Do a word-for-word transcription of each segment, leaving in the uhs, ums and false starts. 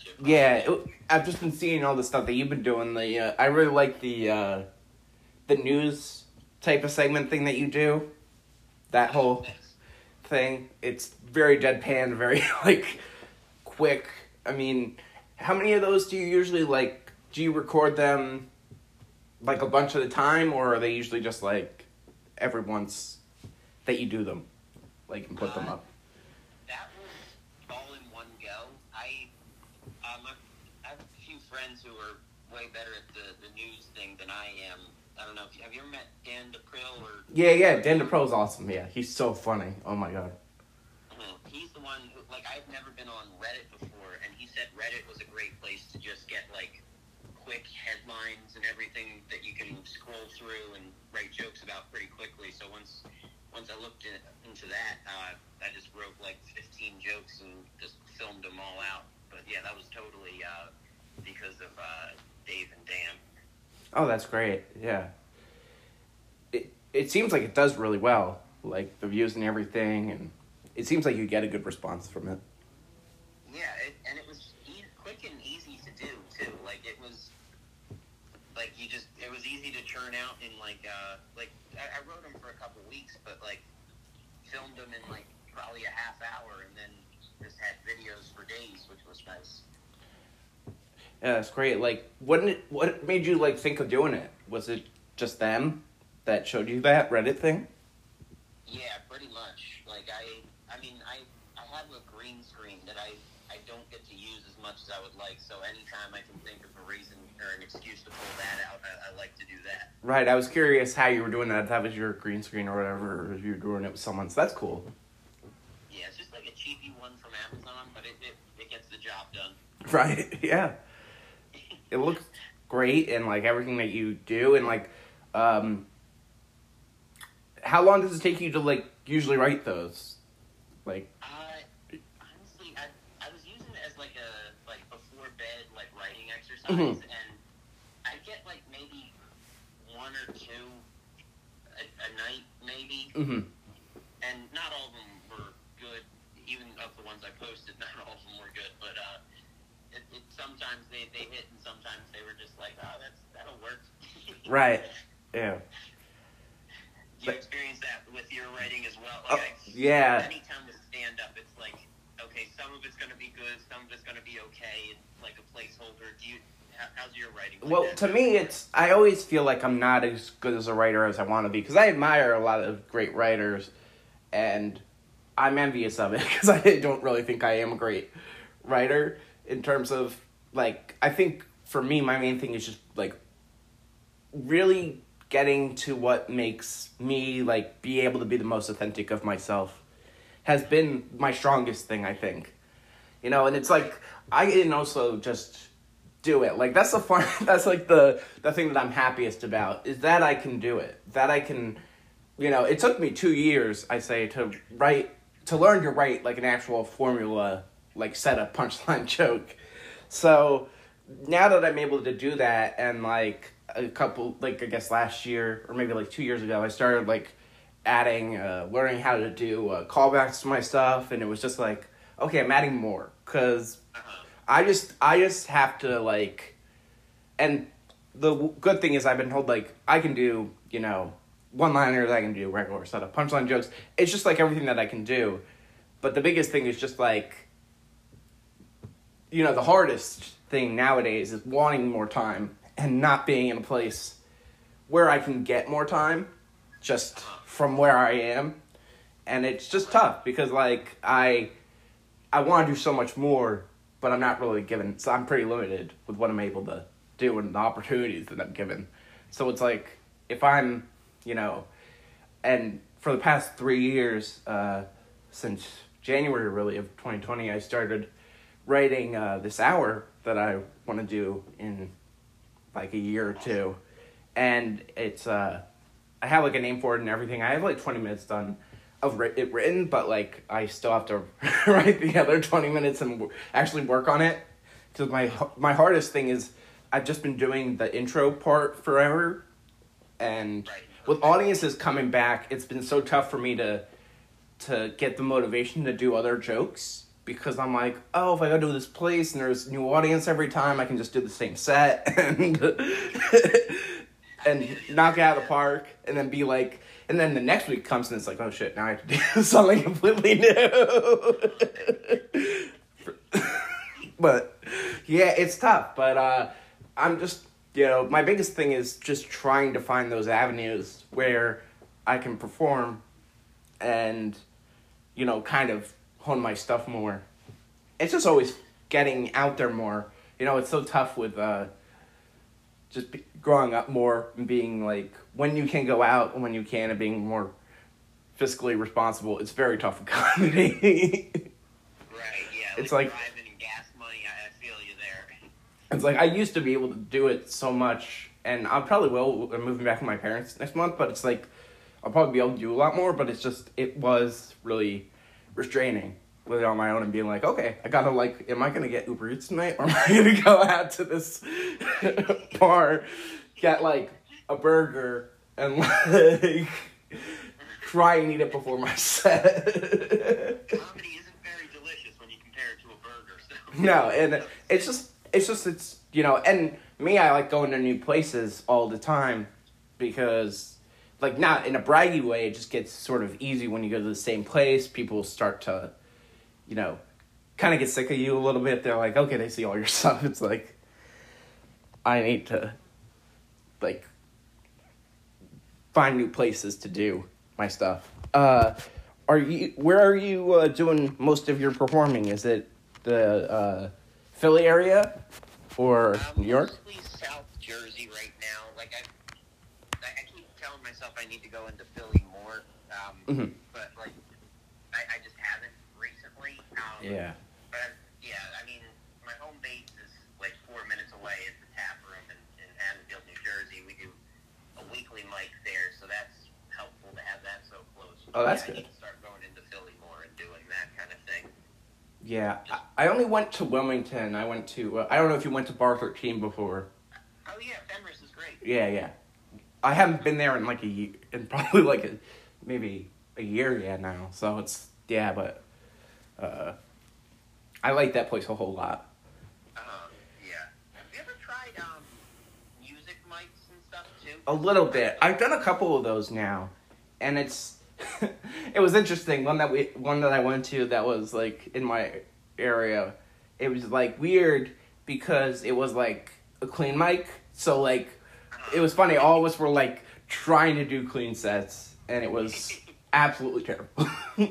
Yeah, it, I've just been seeing all the stuff that you've been doing. The uh, I really like the uh, the news type of segment thing that you do. That whole thing. It's very deadpan, very like quick. I mean, how many of those do you usually like? Do you record them like a bunch at a time, or are they usually just like every once that you do them, like and put uh, them up? That was all in one go. I um I have a few friends who are way better at the, the news thing than I am. I don't know if you, have you ever met Dan DePrill or? Yeah, yeah, Dan DePrill's awesome. Yeah, he's so funny. Oh my god. Mm-hmm. He's the one who, like, I've never been on Reddit before, and he said Reddit was a great place to just get like quick headlines and everything that you can scroll through and write jokes about pretty quickly. So once once I looked in, into that, uh, I just wrote like fifteen jokes and just filmed them all out. But yeah, that was totally uh, because of uh, Dave and Dan. Oh, that's great. Yeah. It it seems like it does really well, like the views and everything, and it seems like you get a good response from it. Yeah, it, and it was e- quick and easy to do too. Like it was, like you just it was easy to churn out in like uh like I, I wrote them for a couple weeks, but like filmed them in like probably a half hour, and then just had videos for days, which was nice. Yeah, that's great. Like, what it, what made you like think of doing it? Was it just them that showed you that Reddit thing? Yeah, pretty much. Like I, I mean, I, I have a green screen that I, I don't get to use as much as I would like. So anytime I can think of a reason or an excuse to pull that out, I, I like to do that. Right. I was curious how you were doing that. If that was your green screen or whatever, or if you were doing it with someone. So that's cool. Yeah, it's just like a cheapy one from Amazon, but it, it, it gets the job done. Right. Yeah. It looks great, and like everything that you do, and like, um, how long does it take you to like usually write those? Like, uh, honestly, I I was using it as like a like before bed like writing exercise, mm-hmm. and I get like maybe one or two a, a night, maybe, mm-hmm. and not all of them were good. Even of the ones I posted, not all of them were good, but uh. It, it, sometimes they, they hit, and sometimes they were just like, oh, that's that'll work. Right. Yeah. Do you experience that with your writing as well? Like, oh, I, yeah. Anytime with stand-up, it's like, okay, some of it's going to be good, some of it's going to be okay, it's like a placeholder. Do you? How, how's your writing? Like well, that? To me, it's I always feel like I'm not as good as a writer as I want to be, because I admire a lot of great writers, and I'm envious of it, because I don't really think I am a great writer. In terms of, like, I think for me, my main thing is just, like, really getting to what makes me, like, be able to be the most authentic of myself has been my strongest thing, I think. You know, and it's like, I can also just do it. Like, that's the fun, that's, like, the, the thing that I'm happiest about, is that I can do it. That I can, you know, it took me two years, I say, to write, to learn to write, like, an actual formula, like, set a punchline joke. So, now that I'm able to do that, and, like, a couple, like, I guess last year, or maybe, like, two years ago, I started, like, adding, uh, learning how to do uh, callbacks to my stuff, and it was just like, okay, I'm adding more, because I just, I just have to, like, and the good thing is I've been told, like, I can do, you know, one-liners, I can do regular setup punchline jokes. It's just, like, everything that I can do. But the biggest thing is just, like, you know, the hardest thing nowadays is wanting more time and not being in a place where I can get more time just from where I am. And it's just tough because, like, I I want to do so much more, but I'm not really given, so I'm pretty limited with what I'm able to do and the opportunities that I'm given. So it's like, if I'm, you know, and for the past three years, uh, since January, really, of twenty twenty, I started writing uh, this hour that I want to do in like a year or two, and it's uh, I have like a name for it and everything. I have like twenty minutes done of it written, but like I still have to write the other twenty minutes and w- actually work on it. Because my my hardest thing is I've just been doing the intro part forever, and with audiences coming back, it's been so tough for me to to get the motivation to do other jokes. because I'm like, oh, if I go to this place and there's new audience every time, I can just do the same set and and knock it out of the park, and then be like, and then the next week comes and it's like, oh shit, now I have to do something completely new. But yeah, it's tough. But uh, I'm just, you know, my biggest thing is just trying to find those avenues where I can perform and, you know, kind of hone my stuff more. It's just always getting out there more. You know, it's so tough with uh, just be, growing up more and being like, when you can go out and when you can, and being more fiscally responsible. It's very tough with comedy. Right, yeah. It's like, like driving and gas money, I, I feel you there. It's like I used to be able to do it so much, and I probably will. I'm moving back with my parents next month, but it's like I'll probably be able to do a lot more. But it's just it was really restraining with it on my own and being like, okay, I gotta like, am I gonna get Uber Eats tonight, or am I gonna go out to this bar, get like a burger and like try and eat it before my set? Comedy isn't very delicious when you compare it to a burger. So. No, and it's just, it's just, it's, you know, and me, I like going to new places all the time because, like, not in a braggy way, it just gets sort of easy when you go to the same place. People start to, you know, kind of get sick of you a little bit. They're like, okay, they see all your stuff. It's like, I need to, like, find new places to do my stuff. Uh, are you, where are you uh, doing most of your performing? Is it the uh, Philly area or um, New York? Mostly South Jersey right now. Like, I, I keep telling myself I need to go into Philly more, um, Mm-hmm. but, like, I, I just haven't recently. Um, Yeah. But, yeah, I mean, my home base is, like, four minutes away at the tap room in, in Haddonfield, New Jersey. We do a weekly mic there, so that's helpful to have that so close. Oh, that's yeah, good. I need to start going into Philly more and doing that kind of thing. Yeah, I, I only went to Wilmington. I went to, uh, I don't know if you went to Bar thirteen before. Oh, yeah, Fenris is great. Yeah, yeah. I haven't been there in like a year, in probably like a, maybe a year yet now. So it's, yeah, but uh, I like that place a whole lot. Um, yeah. Have you ever tried um, music mics and stuff, too? A little bit. I've done a couple of those now, and it's, it was interesting. One that we, one that I went to that was like in my area, it was like weird because it was like a clean mic. So like, it was funny. All of us were like trying to do clean sets, and it was absolutely terrible. What is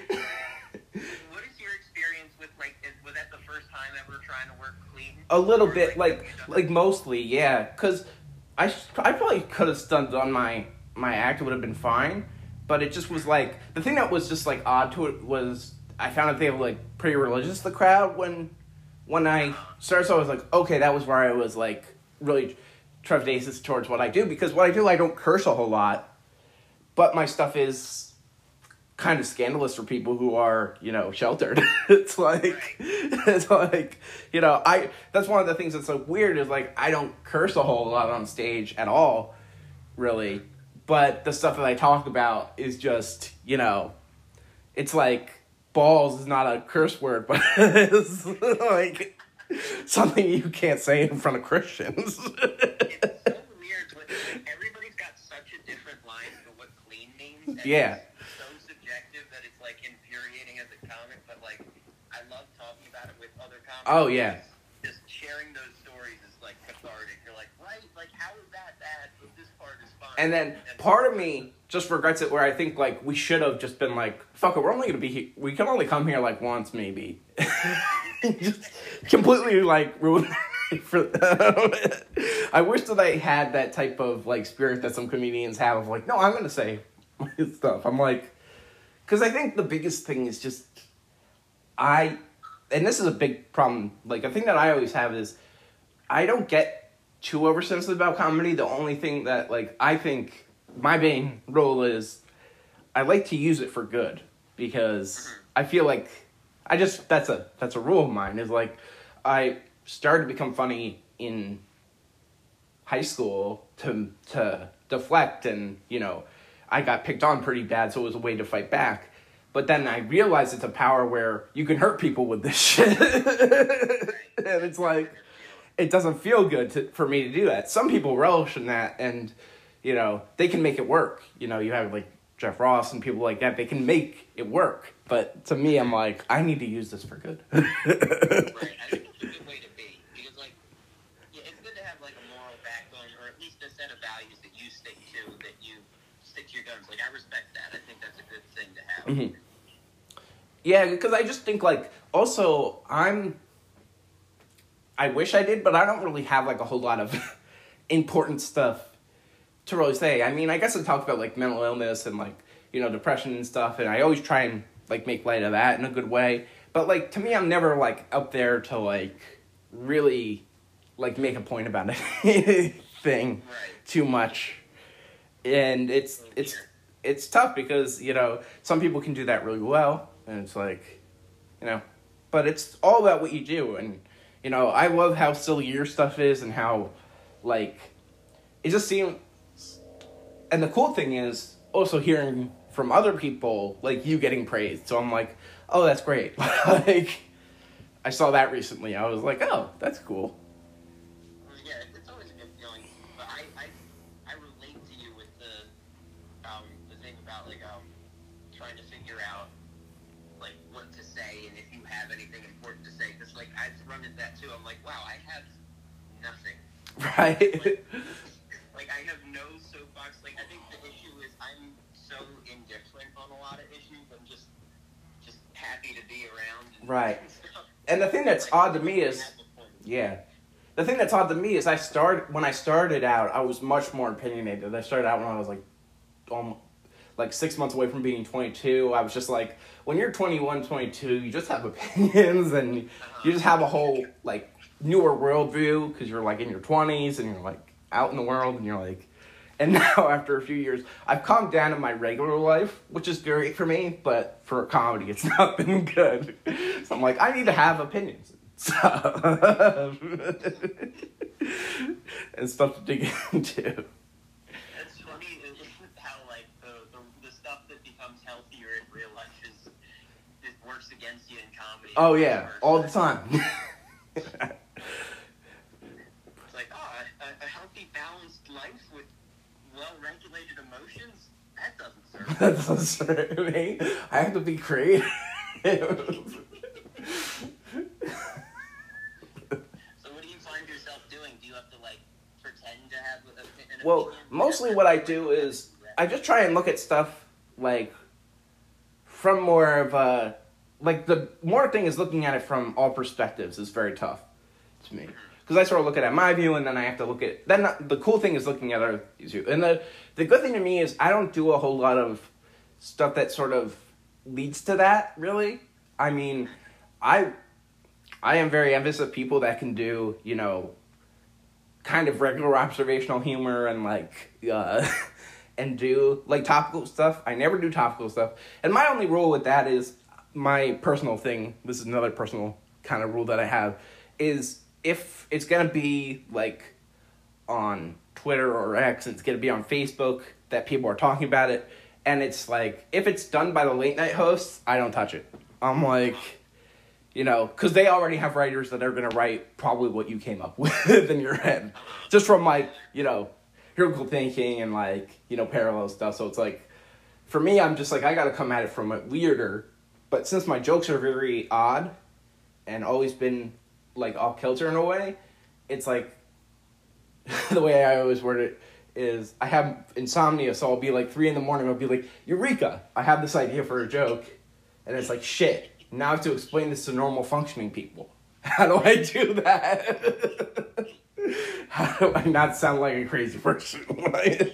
your experience with, like, is, was that the first time ever trying to work clean? A little Or, bit, like, have you done like it? mostly, yeah. Cause I, sh- I probably could have done done my my act. It would have been fine, but it just was like the thing that was just like odd to it was I found that they were like pretty religious. The crowd when when I started, so I was like, okay, that was where I was like really trepidatious towards what I do, because what I do, I don't curse a whole lot, but my stuff is kind of scandalous for people who are, you know, sheltered. It's like, Right. it's like, you know, I, that's one of the things that's so weird is like, I don't curse a whole lot on stage at all, really, but the stuff that I talk about is just, you know, it's like, balls is not a curse word, but it's like something you can't say in front of Christians. It's so weird. But everybody's got such a different line for what clean means. And Yeah. It's so subjective that it's, like, infuriating as a comic, but, like, I love talking about it with other comics. Oh, yeah. Just sharing those stories is, like, cathartic. You're like, right? Like, how is that bad? But this part is fine. And then part of me just regrets it, where I think like we should have just been like, fuck it, we're only gonna be here, we can only come here like once maybe. Just completely like ruin it for them. I wish that I had that type of like spirit that some comedians have of like, no, I'm gonna say my stuff. I'm like, because I think the biggest thing is just I, and this is a big problem. Like a thing that I always have is I don't get too oversensitive about comedy. The only thing that like I think my main role is I like to use it for good, because I feel like I just that's a that's a rule of mine, is like I started to become funny in high school to to deflect, and you know I got picked on pretty bad, so it was a way to fight back. But then I realized it's a power where you can hurt people with this shit. And it's like, it doesn't feel good to, for me to do that. Some people relish in that, and, you know, they can make it work. You know, you have, like, Jeff Ross and people like that. They can make it work. But to me, I'm like, I need to use this for good. Right. I think it's a good way to be. Because, like, yeah, it's good to have, like, a moral backbone, or at least a set of values that you stick to, that you stick to your guns. Like, I respect that. I think that's a good thing to have. Mm-hmm. Yeah, because I just think, like, also, I'm, I wish I did, but I don't really have, like, a whole lot of important stuff to really say. I mean, I guess I talked about, like, mental illness and, like, you know, depression and stuff, and I always try and, like, make light of that in a good way. But, like, to me, I'm never, like, up there to, like, really, like, make a point about anything Right. too much. And it's, Oh, it's, dear. it's tough because, you know, some people can do that really well. And it's like, you know, but it's all about what you do. And, you know, I love how silly your stuff is and how, like, it just seems, and the cool thing is also hearing from other people, like, you getting praised. So I'm like, oh, that's great. Like, I saw that recently. I was like, oh, that's cool. Well, yeah, it's always a good feeling. But I, I, I relate to you with the, um, the thing about, like, um, trying to figure out, like, what to say, and if you have anything important to say, because, like, I've run into that too. I'm like, wow, I have nothing. Right. Like, like, I have no soapbox. Like, I think the issue is I'm so indifferent on a lot of issues. I'm just, just happy to be around. And Right. stuff. And the thing that's Like, odd to me I is, have a point. yeah. The thing that's odd to me is I start when I started out, I was much more opinionated. I started out when I was like, um, like six months away from being twenty-two. I was just like, when you're twenty-one, twenty-two, you just have opinions and you just have a whole like newer worldview because you're like in your twenties and you're like out in the world and you're like, and now after a few years, I've calmed down in my regular life, which is great for me, but for a comedy, it's not been good. So I'm like, I need to have opinions. Stuff. And stuff to dig into. It's funny how, like, the, the, the stuff that becomes healthier in real life is, it works against you in comedy. Oh yeah, all the time. It's like, oh, a, a healthy, balanced life with well-regulated emotions? That doesn't serve That doesn't serve me. I have to be creative. So what do you find yourself doing? Do you have to, like, pretend to have a, an Well, opinion? mostly what I do is I just try and look at stuff like from more of a like the more thing is looking at it from all perspectives is very tough to me because I sort of look at it at my view and then I have to look at then the cool thing is looking at other views and the the good thing to me is I don't do a whole lot of stuff that sort of leads to that really. I mean, I I am very envious of people that can do, you know, kind of regular observational humor and like uh and do like topical stuff. I never do topical stuff. And my only rule with that is my personal thing, this is another personal kind of rule that I have, is if it's gonna be like on Twitter or X, it's gonna be on Facebook that people are talking about it, and it's like if it's done by the late night hosts, I don't touch it. I'm like, you know, because they already have writers that are gonna write probably what you came up with in your head, just from like, you know, critical thinking and like, you know, parallel stuff. So it's like, for me, I'm just like, I gotta come at it from a weirder, but since my jokes are very odd and always been like off kilter in a way, it's like, the way I always word it is I have insomnia, so I'll be like three in the morning, I'll be like, Eureka, I have this idea for a joke, and it's like, shit, now I have to explain this to normal functioning people. How do I do that? How do I not sound like a crazy person? I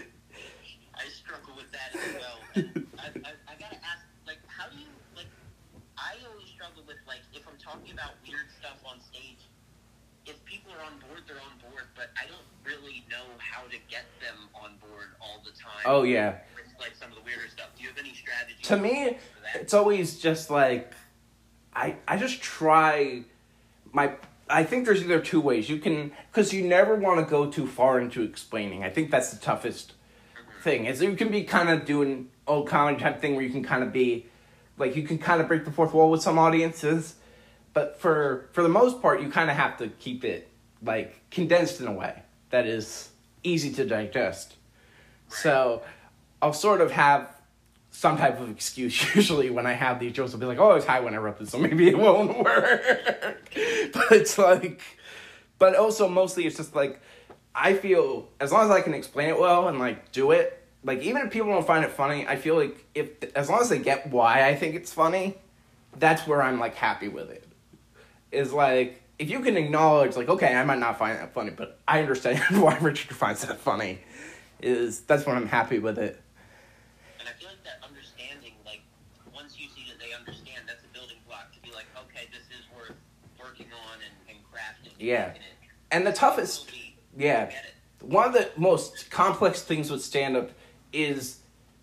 struggle with that as well. And I, I, I gotta ask, like, how do you, like, I always struggle with, like, if I'm talking about weird stuff on stage, if people are on board, they're on board, but I don't really know how to get them on board all the time. Oh, yeah. With, like, some of the weirder stuff. Do you have any strategies? To me, for that? it's always just like, I I just try my, I think there's either two ways. You can, because you never want to go too far into explaining. I think that's the toughest thing. Is you can be kind of doing old comedy type thing where you can kind of be Like, you can kind of break the fourth wall with some audiences, but for for the most part, you kind of have to keep it, like, condensed in a way that is easy to digest. Right. So I'll sort of have some type of excuse usually when I have these jokes. I'll be like, oh, I was high when I wrote this, so maybe it won't work. But it's like, but also mostly it's just like, I feel as long as I can explain it well and like do it, like even if people don't find it funny, I feel like if as long as they get why I think it's funny, that's where I'm like happy with it. Is like, if you can acknowledge like, okay, I might not find that funny, but I understand why Richard finds that funny, is that's when I'm happy with it. And I feel like that understanding, like once you see that they understand, that's a building block to be like, okay, this is worth working on and, and crafting. Yeah. And, it, and the toughest, yeah, one of the most complex things with stand-up is,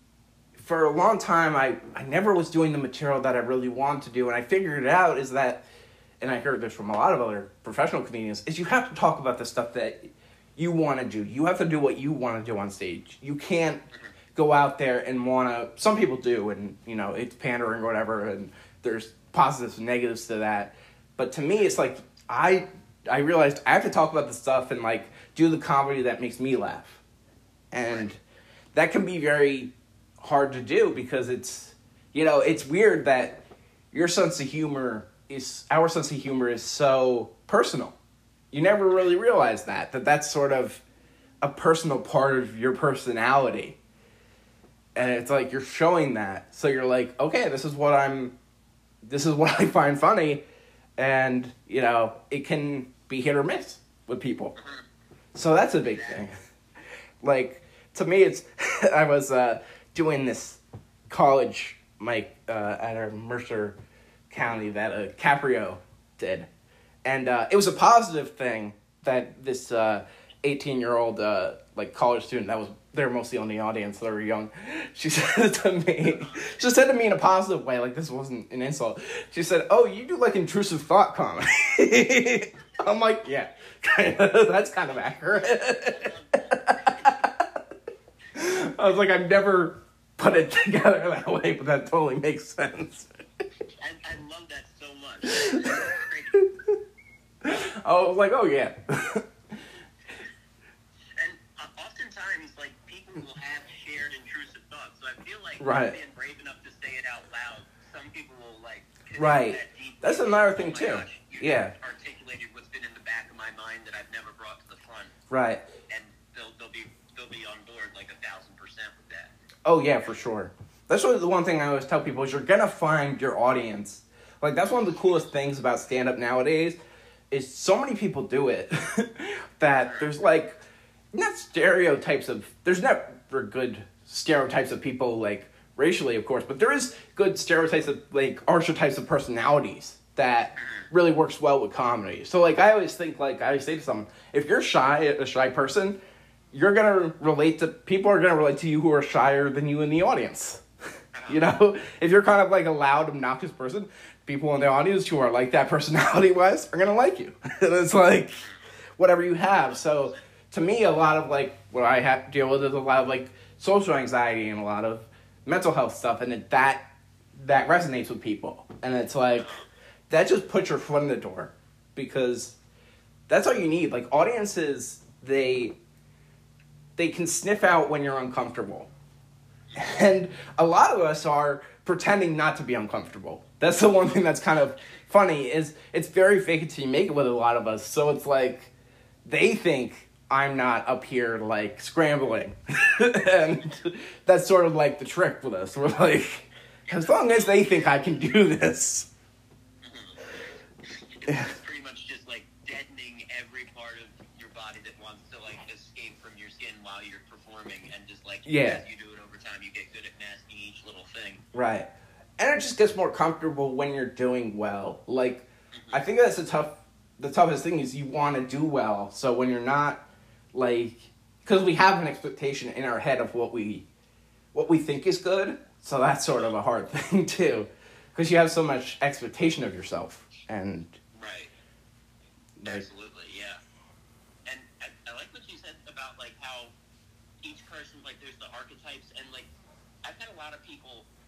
for a long time, I, I never was doing the material that I really wanted to do, and I figured it out is that, and I heard this from a lot of other professional comedians, is you have to talk about the stuff that you want to do. You have to do what you want to do on stage. You can't go out there and want to, some people do, and, you know, it's pandering or whatever, and there's positives and negatives to that, but to me, it's like, I... I realized I have to talk about the stuff and, like, do the comedy that makes me laugh. And that can be very hard to do because it's, you know, it's weird that your sense of humor is, our sense of humor is so personal. You never really realize that, that that's sort of a personal part of your personality. And it's like, you're showing that. So you're like, okay, this is what I'm, this is what I find funny. And, you know, it can be hit or miss with people. So that's a big thing. Like, to me, it's... I was uh, doing this college mic uh, at our Mercer County that uh, Caprio did. And uh, it was a positive thing that this uh, eighteen-year-old uh, like college student that was... They were mostly on the audience. They were young. She said to me, she said to me in a positive way, like this wasn't an insult. She said, "Oh, you do like intrusive thought comedy." I'm like, yeah, that's kind of accurate. I was like, I've never put it together that way, but that totally makes sense. I, I love that so much. I was like, oh yeah. Will have shared intrusive thoughts, so I feel like right. being brave enough to say it out loud, some people will like right. That deep That's another thing oh too. Gosh, yeah. Articulated what's been in the back of my mind that I've never brought to the front. Right. And they'll they'll be they'll be on board like a thousand percent with that. Oh yeah, for sure. That's what the one thing I always tell people is you're gonna find your audience. Like that's one of the coolest things about stand up nowadays is so many people do it that there's like not stereotypes of there's never good stereotypes of people like racially of course, but there is good stereotypes of like archetypes of personalities that really works well with comedy. So like I always think like I always say to someone, if you're shy, a shy person, you're gonna relate to people are gonna relate to you who are shyer than you in the audience. You know, if you're kind of like a loud, obnoxious person, people in the audience who are like that personality wise are gonna like you. And it's like whatever you have. So to me, a lot of, like, what I have to deal with is a lot of, like, social anxiety and a lot of mental health stuff, and it, that that resonates with people. And it's like, that just puts your foot in the door, because that's all you need. Like, audiences, they, they can sniff out when you're uncomfortable. And a lot of us are pretending not to be uncomfortable. That's the one thing that's kind of funny, is it's very fake it till you make it with a lot of us. So it's like, they think I'm not up here, like, scrambling. And that's sort of, like, the trick with us. We're like, as long as they think I can do this. It's pretty much just, like, deadening every part of your body that wants to, like, escape from your skin while you're performing. And just, like, yeah. as you do it over time, you get good at masking each little thing. Right. And it just gets more comfortable when you're doing well. Like, mm-hmm. I think that's the tough, the toughest thing is you want to do well. So when you're not, like, because we have an expectation in our head of what we what we think is good, so that's sort of a hard thing too, because you have so much expectation of yourself. And right, like, absolutely, yeah. And I, I like what you said about like how each person, like, there's the archetypes, and like I've had a lot of people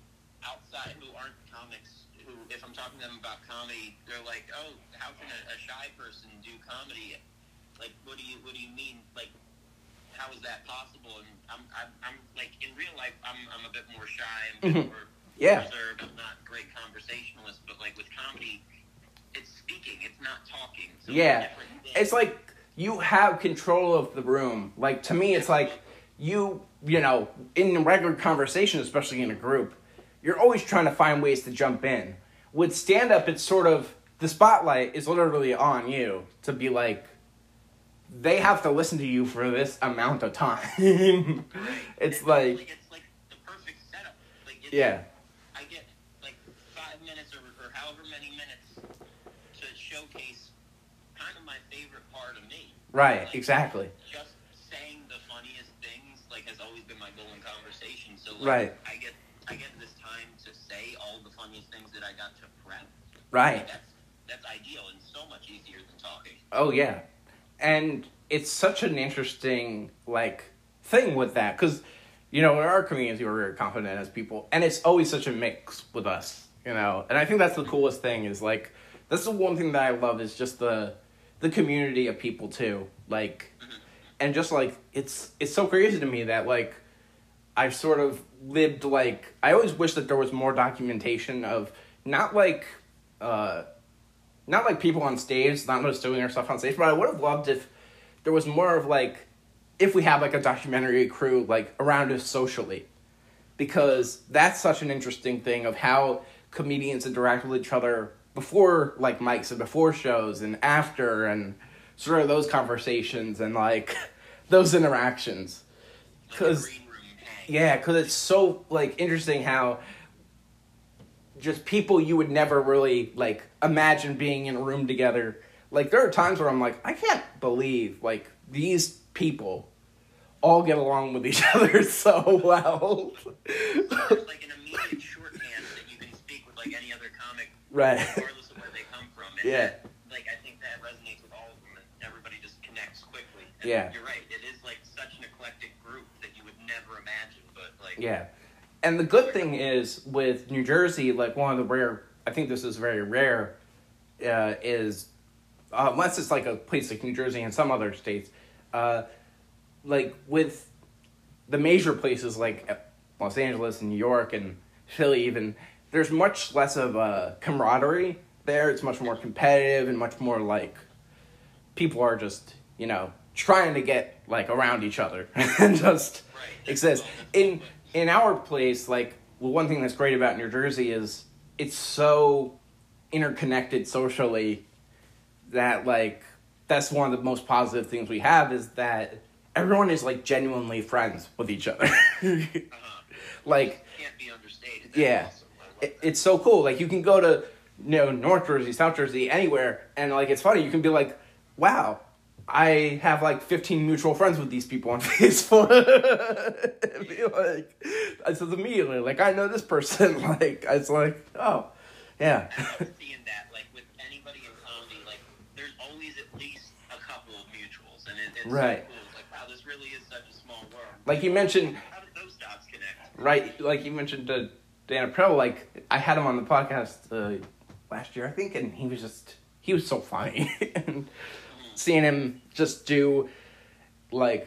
outside who aren't comics, who, if I'm talking to them about comedy, they're like, oh, how can a, a shy person do comedy? Like, what do you, what do you mean? Like, how is that possible? And I'm, I'm, I'm like, in real life, I'm, I'm a bit more shy, I'm a bit Mhm. more Yeah. reserved, I'm not a great conversationalist, but like with comedy, it's speaking, it's not talking. So Yeah. it's, a different thing. It's like you have control of the room. Like, to me, it's like you, you know, in a regular conversation, especially in a group, you're always trying to find ways to jump in. With stand-up, it's sort of, the spotlight is literally on you to be like, they have to listen to you for this amount of time. It's It's like, it's like the perfect setup. Like it's, yeah, I get like five minutes or, or however many minutes to showcase kind of my favorite part of me. right, Like, exactly. Just saying the funniest things like has always been my goal in conversation. So like, Right. I get I get this time to say all the funniest things that I got to prep. Right. That's that's ideal and so much easier than talking. Oh, yeah. And it's such an interesting, like, thing with that. Because, you know, in our community, we're very confident as people. And it's always such a mix with us, you know. And I think that's the coolest thing is, like, that's the one thing that I love is just the the community of people, too. Like, and just, like, it's it's so crazy to me that, like, I've sort of lived, like, I always wish that there was more documentation of, not, like, uh... not like people on stage, not just doing their stuff on stage, but I would have loved if there was more of like, if we had like a documentary crew like around us socially. Because that's such an interesting thing of how comedians interact with each other before like mics and before shows and after and sort of those conversations and like those interactions. Like a Cause, green room hang. yeah, because it's so like interesting how just people you would never really, like, imagine being in a room together. Like, there are times where I'm like, I can't believe, like, these people all get along with each other so well. There's like an immediate shorthand that you can speak with like any other comic, Right. regardless of where they come from. And Yeah. that, like, I think that resonates with all of them, and everybody just connects quickly. And Yeah. You're right. It is like such an eclectic group that you would never imagine, but like. Yeah. And the good thing is, with New Jersey, like, one of the rare, I think this is very rare, uh, is, uh, unless it's, like, a place like New Jersey and some other states, uh, like, with the major places like Los Angeles and New York and Philly even, there's much less of a camaraderie there. It's much more competitive and much more, like, people are just, you know, trying to get, like, around each other and just Right. exist. In... In our place, like, well, one thing that's great about New Jersey is it's so interconnected socially that, like, that's one of the most positive things we have is that everyone is, like, genuinely friends with each other. Uh-huh. Like, Can't be understated. That's yeah, awesome. I love it, that. it's so cool. Like, you can go to, you know, North Jersey, South Jersey, anywhere, and, like, it's funny. You can be like, wow, I have like fifteen mutual friends with these people on Facebook. And be like, I said immediately, like, I know this person. Like, I was like, oh, yeah. I love seeing that, like, with anybody in comedy, like, there's always at least a couple of mutuals, and it, it's Right. so cool. It's like, wow, this really is such a small world. Like you mentioned, How did those dots connect? right, like you mentioned to Dana Pro, like, I had him on the podcast uh, last year, I think, and he was just, he was so funny. And seeing him just do, like,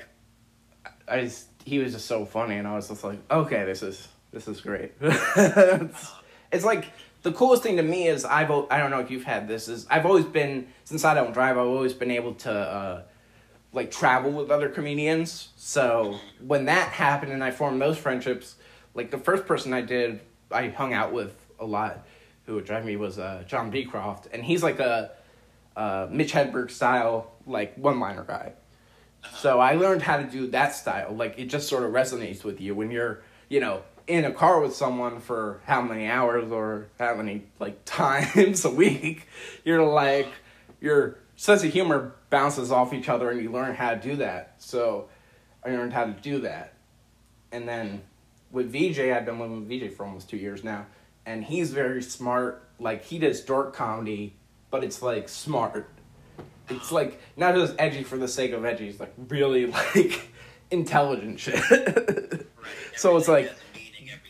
I just, he was just so funny, and I was just like, okay, this is, this is great. it's, it's like, the coolest thing to me is, I've, al- I don't know if you've had this, is I've always been, since I don't drive, I've always been able to, uh, like, travel with other comedians, so when that happened and I formed those friendships, like, the first person I did, I hung out with a lot, who would drive me, was uh, John Beecroft, and he's like a, uh, Mitch Hedberg style, like, one-liner guy. So I learned how to do that style. Like, it just sort of resonates with you when you're, you know, in a car with someone for how many hours or how many, like, times a week. You're like, your sense of humor bounces off each other and you learn how to do that. So I learned how to do that. And then with V J, I've been living with V J for almost two years now. And he's very smart. Like, he does dork comedy, but it's, like, smart. It's, like, not just edgy for the sake of edgy. It's, like, really, like, intelligent shit. Right. So it's Everything like, has a meaning, everything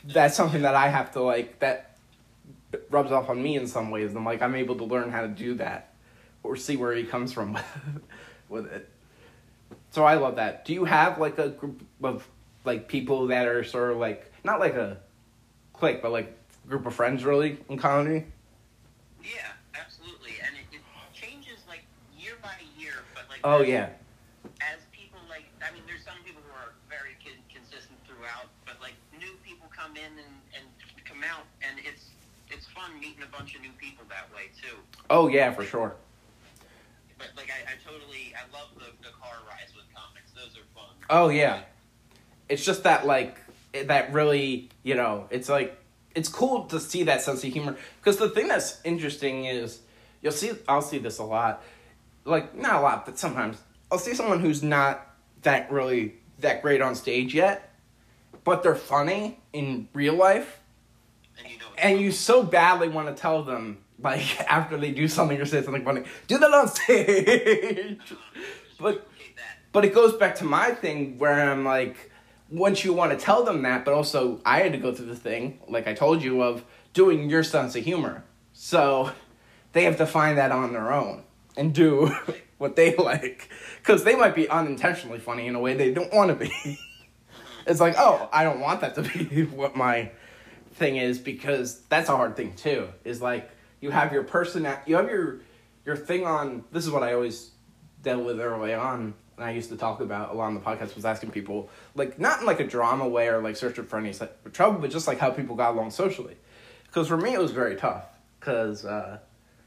that's something that I have to, like, that rubs off on me in some ways. I'm like, I'm able to learn how to do that or see where he comes from with, with it. So I love that. Do you have, like, a group of, like, people that are sort of, like, not like a clique, but, like, group of friends, really, in comedy? Yeah, absolutely. And it, it changes, like, year by year, but, like... Oh, yeah. As people, like... I mean, there's some people who are very con- consistent throughout, but, like, new people come in and, and come out, and it's it's fun meeting a bunch of new people that way, too. Oh, yeah, for sure. But, like, I, I totally... I love the, the car rides with comics. Those are fun. Oh, yeah. It's just that, like, that really, you know, it's, like, it's cool to see that sense of humor. Because the thing that's interesting is, you'll see, I'll see this a lot. Like, not a lot, but sometimes. I'll see someone who's not that really, that great on stage yet, but they're funny in real life. And you know... And you so badly want to tell them, like, after they do something or say something funny, do that on stage. but, but it goes back to my thing where I'm like, once you want to tell them that, but also I had to go through the thing, like I told you, of doing your sense of humor. So they have to find that on their own and do what they like. Because they might be unintentionally funny in a way they don't want to be. It's like, oh, I don't want that to be what my thing is, because that's a hard thing too. Is like, you have your person, you have your your thing on, this is what I always dealt with early on, and I used to talk about a lot on the podcast, was asking people, like, not in like a drama way or like searching for any trouble, but just like how people got along socially. Because for me, it was very tough. Because uh,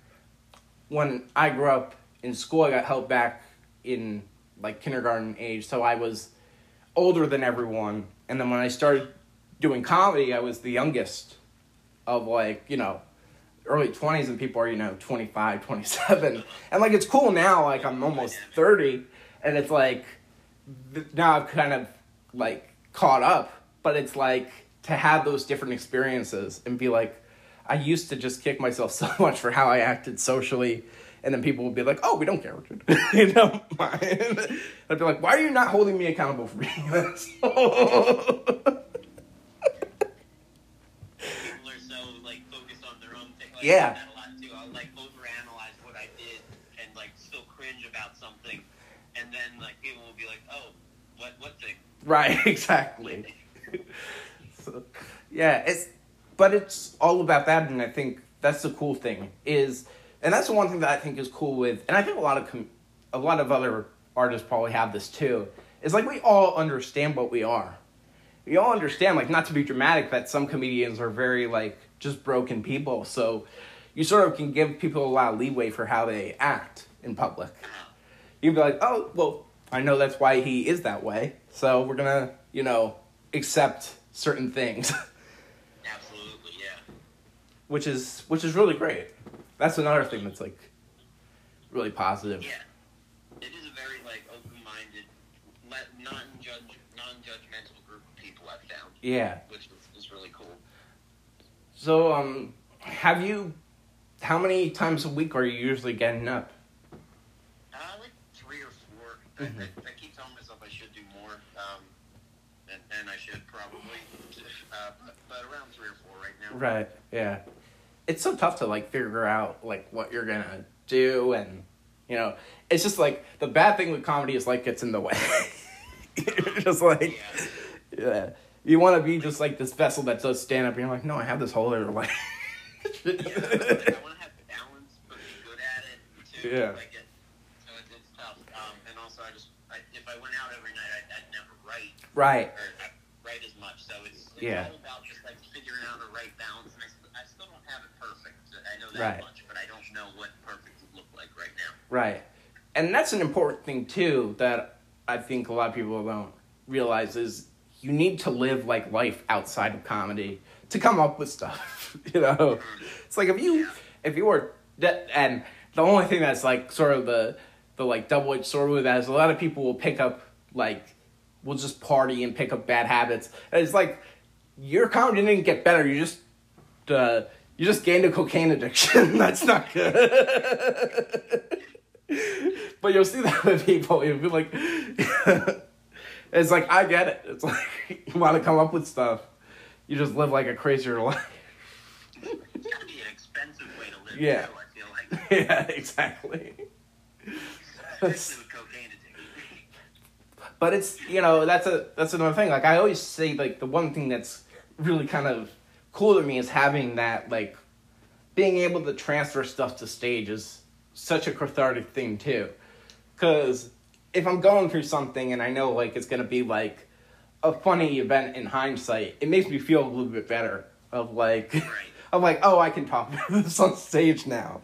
when I grew up in school, I got held back in like kindergarten age, so I was older than everyone. And then when I started doing comedy, I was the youngest of, like, you know, early twenties, and people are, you know, twenty-five, twenty-seven. And, like, it's cool now, like, I'm almost thirty, and it's, like, th- now I've kind of, like, caught up. But it's, like, to have those different experiences and be, like, I used to just kick myself so much for how I acted socially, and then people would be like, oh, we don't care. You don't mind. I'd be like, why are you not holding me accountable for being this? Like, yeah. that a lot too. I'll like overanalyze what I did and like still cringe about something, and then like people will be like, "Oh, what what thing?" Right, exactly. So, yeah, it's but it's all about that, and I think that's the cool thing is, and that's the one thing that I think is cool with, and I think a lot of com- a lot of other artists probably have this too. Is like we all understand what we are. We all understand, like, not to be dramatic, that some comedians are very, like, just broken people. So you sort of can give people a lot of leeway for how they act in public. You'd be like, oh, well, I know that's why he is that way. So we're going to, you know, accept certain things. Absolutely, yeah. Which is, which is really great. That's another thing that's, like, really positive. Yeah. It is a very, like, open-minded, non-judge, non-judgmental group of people I've found. Yeah. Which is, is really cool. So, um, have you, how many times a week are you usually getting up? Uh, like three or four. Mm-hmm. I, I, I keep telling myself I should do more, um, and, and I should probably, uh, but, but around three or four right now. Right, yeah. It's so tough to, like, figure out, like, what you're gonna do, and, you know, it's just, like, the bad thing with comedy is, like, it's in the way. You're just, like, yeah. yeah. You want to be just, like, this vessel that does stand-up, and you're like, no, I have this whole other life. Yeah, like, I want to have balance, but be good at it, too. Yeah. Like it, so it, it's tough. Um, and also, I just, I, if I went out every night, I'd, I'd never write. Right. Or I'd write as much, so it's, it's yeah. all about just, like, figuring out the right balance, and I, I still don't have it perfect. I know that right. much, but I don't know what perfect would look like right now. Right. And that's an important thing, too, that I think a lot of people don't realize is you need to live, like, life outside of comedy to come up with stuff, you know? It's like, if you, if you were, and the only thing that's, like, sort of the, the like, double-edged sword with that is a lot of people will pick up, like, will just party and pick up bad habits. And it's like, your comedy didn't get better, you just, uh, you just gained a cocaine addiction. That's not good. But you'll see that with people, you'll be like... It's like, I get it. It's like, you want to come up with stuff. you just live like a crazier life. It's gotta be an expensive way to live. Yeah. Too, I feel like. Yeah, exactly. Especially with cocaine addiction. But it's, you know, that's a that's another thing. Like, I always say, like, the one thing that's really kind of cool to me is having that, like, being able to transfer stuff to stage is such a cathartic thing, too. Because if I'm going through something and I know, like, it's going to be, like, a funny event in hindsight, it makes me feel a little bit better of, like, Right. of, like, oh, I can talk about this on stage now.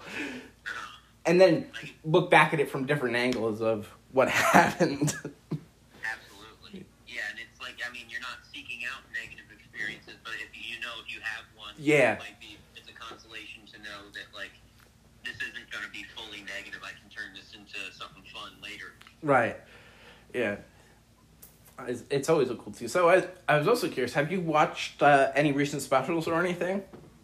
And then look back at it from different angles of what happened. Absolutely. Yeah, and it's like, I mean, you're not seeking out negative experiences, but if you know if you have one, Yeah. it might be, it's a consolation to know that, like, this isn't going to be fully negative. I can turn this into something fun later. Right. Yeah. It's, it's always a cool thing. So I, I was also curious, have you watched uh, any recent specials or anything?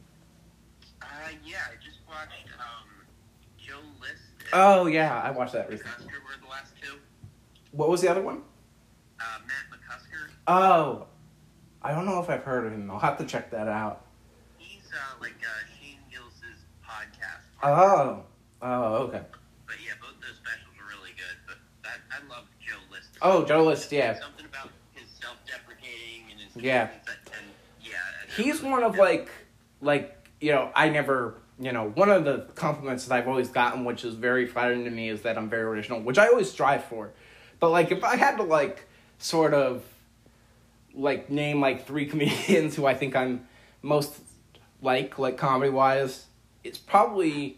Uh, yeah, I just watched um, Joe List. and Oh, yeah, I watched that recently. McCusker were the last two. What was the other one? Uh, Matt McCusker. Oh, I don't know if I've heard of him. I'll have to check that out. He's uh, like uh, Shane Gillis's podcast. Oh, oh, okay. But yeah, both those specials are really good. But I, I love Joe List. Oh, Joe List, yeah. Something about his self-deprecating and his Yeah. and yeah. He's one of, like, like, you know, I never, you know, one of the compliments that I've always gotten, which is very flattering to me, is that I'm very original, which I always strive for. But, like, if I had to, like, sort of, like, name, like, three comedians who I think I'm most like, like, comedy-wise, it's probably,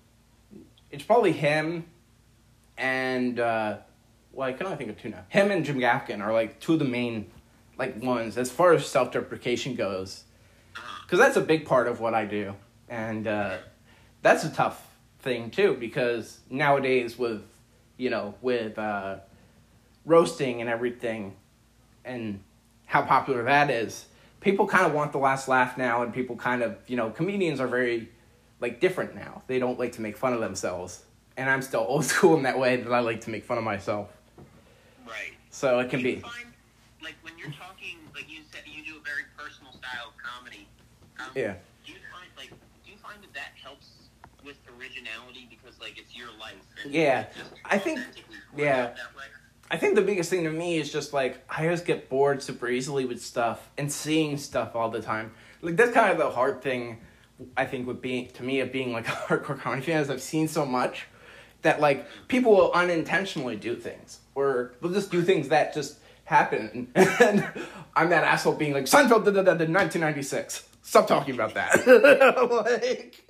it's probably him and, uh, well, I can only think of two now. Him and Jim Gaffigan are, like, two of the main, like, ones as far as self-deprecation goes. Because that's a big part of what I do. And uh, that's a tough thing, too, because nowadays with, you know, with uh, roasting and everything and how popular that is, people kind of want the last laugh now, and people kind of, you know, comedians are very, like, different now. They don't like to make fun of themselves. And I'm still old school in that way that I like to make fun of myself. Right. So it can do be. you find, like, when you're talking, like you said, you do a very personal style of comedy. Um, Yeah. Do you find, like, do you find that that helps with originality because, like, it's your life? And Yeah. it just I think- authentically comes yeah. out that way? I think the biggest thing to me is just, like, I just get bored super easily with stuff and seeing stuff all the time. Like, that's kind of the hard thing, I think, with being, to me, of being, like, a hardcore comedy fan, is I've seen so much that, like, people will unintentionally do things. Or they'll just do things that just happen. And I'm that asshole being like, Seinfeld did that in nineteen ninety-six. Stop talking about that. Like...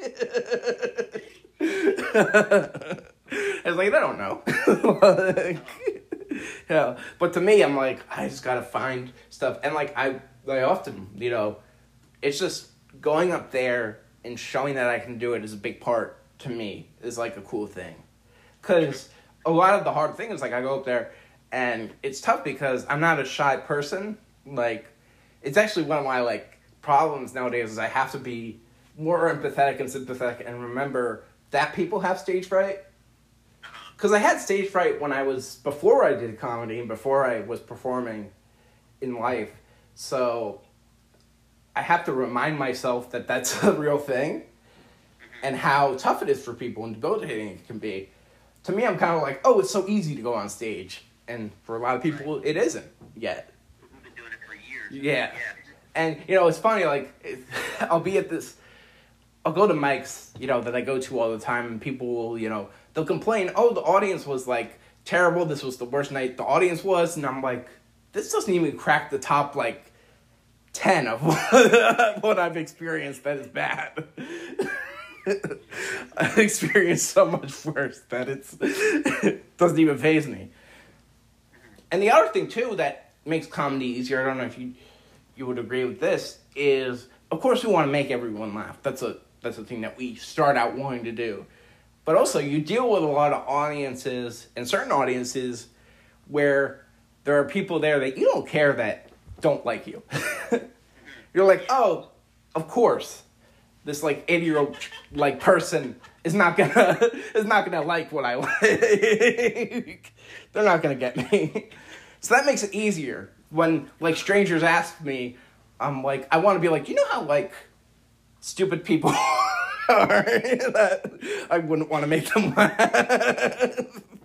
I was like, I don't know. Like... Yeah, but to me, I'm like, I just gotta find stuff, and like I, I often, you know, it's just going up there and showing that I can do it is a big part to me. Is like a cool thing, because a lot of the hard thing is like I go up there, and it's tough because I'm not a shy person. Like, it's actually one of my like problems nowadays is I have to be more empathetic and sympathetic and remember that people have stage fright. Because I had stage fright when I was, before I did comedy and before I was performing in life. So I have to remind myself that that's a real thing and how tough it is for people and debilitating it can be. To me, I'm kind of like, oh, it's so easy to go on stage. And for a lot of people, right. It isn't yet. We've been doing it for years. Yeah. yeah. And, you know, it's funny, like, it, I'll be at this, I'll go to mics, you know, that I go to all the time, and people will, you know, they'll complain, oh, the audience was, like, terrible, this was the worst night the audience was, and I'm like, this doesn't even crack the top, like, ten of what, what I've experienced that is bad. I've experienced so much worse that it's, it doesn't even faze me. And the other thing, too, that makes comedy easier, I don't know if you you would agree with this, is, of course, we want to make everyone laugh. That's a that's a thing that we start out wanting to do. But also, you deal with a lot of audiences, and certain audiences, where there are people there that you don't care that don't like you. You're like, oh, of course, this like eighty-year-old like person is not gonna is not gonna like what I like. They're not gonna get me. So that makes it easier when like strangers ask me, I'm like, I want to be like, you know how, like, stupid people are, that I wouldn't want to make them laugh.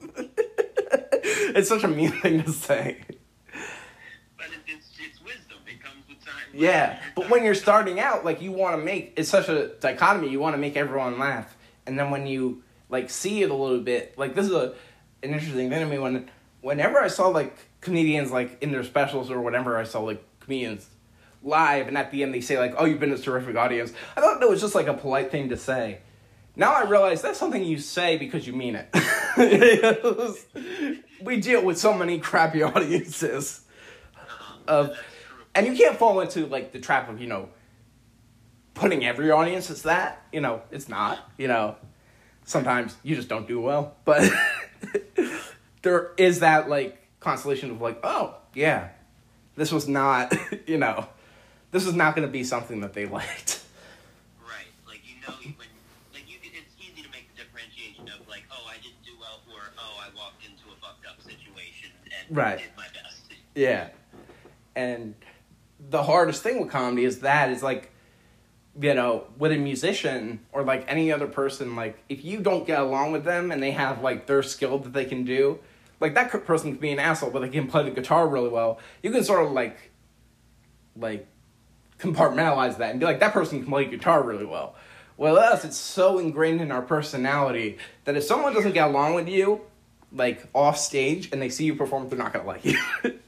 It's such a mean thing to say. But it, it's, it's wisdom. It comes with time. Yeah, but when you're starting out, like, you want to make, it's such a dichotomy, you want to make everyone laugh. And then when you, like, see it a little bit, like, this is a an interesting thing to me. When, whenever I saw, like, comedians, like, in their specials or whatever, I saw, like, comedians live, and at the end they say, like, oh, you've been a terrific audience. I thought that was just, like, a polite thing to say. Now I realize that's something you say because you mean it. We deal with so many crappy audiences. Of, and you can't fall into, like, the trap of, you know, putting every audience as that. You know, it's not, you know. Sometimes you just don't do well. But there is that, like, constellation of, like, oh, yeah, this was not, you know, this is not going to be something that they liked. Right. Like, you know, when, like, you, it's easy to make the differentiation of, like, oh, I didn't do well, or, oh, I walked into a fucked up situation and right. did my best. Yeah. And the hardest thing with comedy is that, is, like, you know, with a musician or, like, any other person, like, if you don't get along with them and they have, like, their skill that they can do, like, that person can be an asshole, but they can play the guitar really well. You can sort of, like, like, compartmentalize that and be like, that person can play guitar really well. With us, it's so ingrained in our personality that if someone doesn't get along with you, like, off stage, and they see you perform, they're not gonna like you.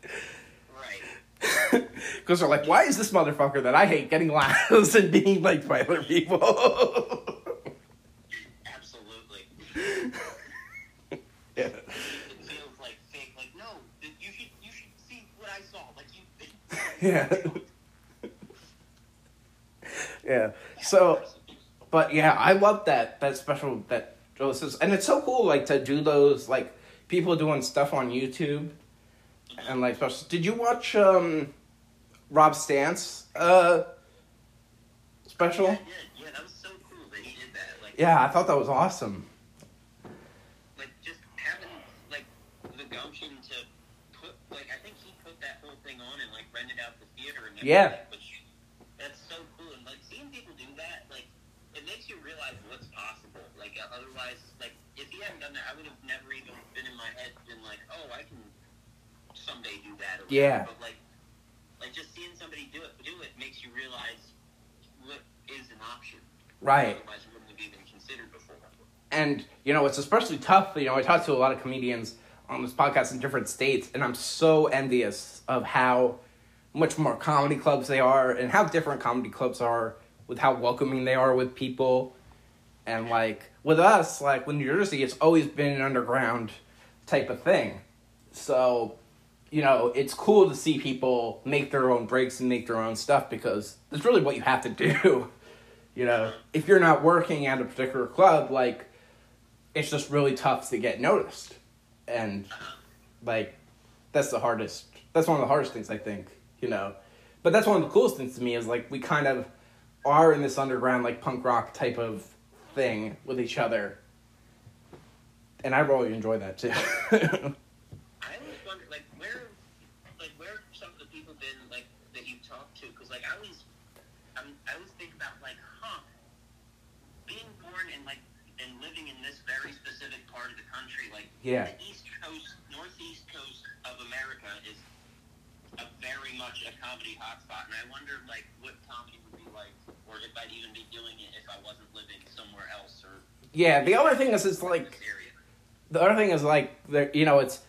Right. Because they're like, why is this motherfucker that I hate getting laughs and being liked by other people? Absolutely. Yeah. It feels like fake. Like, no, you should you should see what I saw. Like, you. Yeah. Yeah. So, but yeah, I love that that special that Joe says, and it's so cool, like, to do those, like, people doing stuff on YouTube, and, like, special. Did you watch um, Rob Stantz uh special? Yeah, yeah, yeah, that was so cool that he did that. Like, yeah, I thought that was awesome. Like, just having, like, the gumption to put, like, I think he put that whole thing on and, like, rented out the theater and everything. Yeah. Which, that's so cool. And, like, seeing people do that, like, it makes you realize what's possible. Like, uh, otherwise, like, if he hadn't done that, I would have never even been in my head been like, oh, I can someday do that. Or Yeah. whatever. But, like, like, just seeing somebody do it, do it makes you realize what is an option. Right. Otherwise, you wouldn't have even considered before. And, you know, it's especially tough. You know, I talk to a lot of comedians on this podcast in different states, and I'm so envious of how much more comedy clubs they are and how different comedy clubs are with how welcoming they are with people. And, like, with us, like, with New Jersey, it's always been an underground type of thing. So, you know, it's cool to see people make their own breaks and make their own stuff, because that's really what you have to do. You know, if you're not working at a particular club, like, it's just really tough to get noticed. And, like, that's the hardest, that's one of the hardest things, I think, you know. But that's one of the coolest things to me is, like, we kind of are in this underground, like, punk rock type of thing with each other. And I really enjoy that, too. I always wonder, like, where, like, where have some of the people been, like, that you've talked to? Because, like, I always, I'm, I always think about, like, huh, being born in, like, and living in this very specific part of the country, like, Yeah. the East Coast, Northeast Coast of America is a very much a comedy hotspot, and I wonder, like, what comedy would be like, or if I'd even be doing it if I wasn't living somewhere else, or... Yeah, the other thing is, it's like, this area. the other thing is, like, there, you know, it's,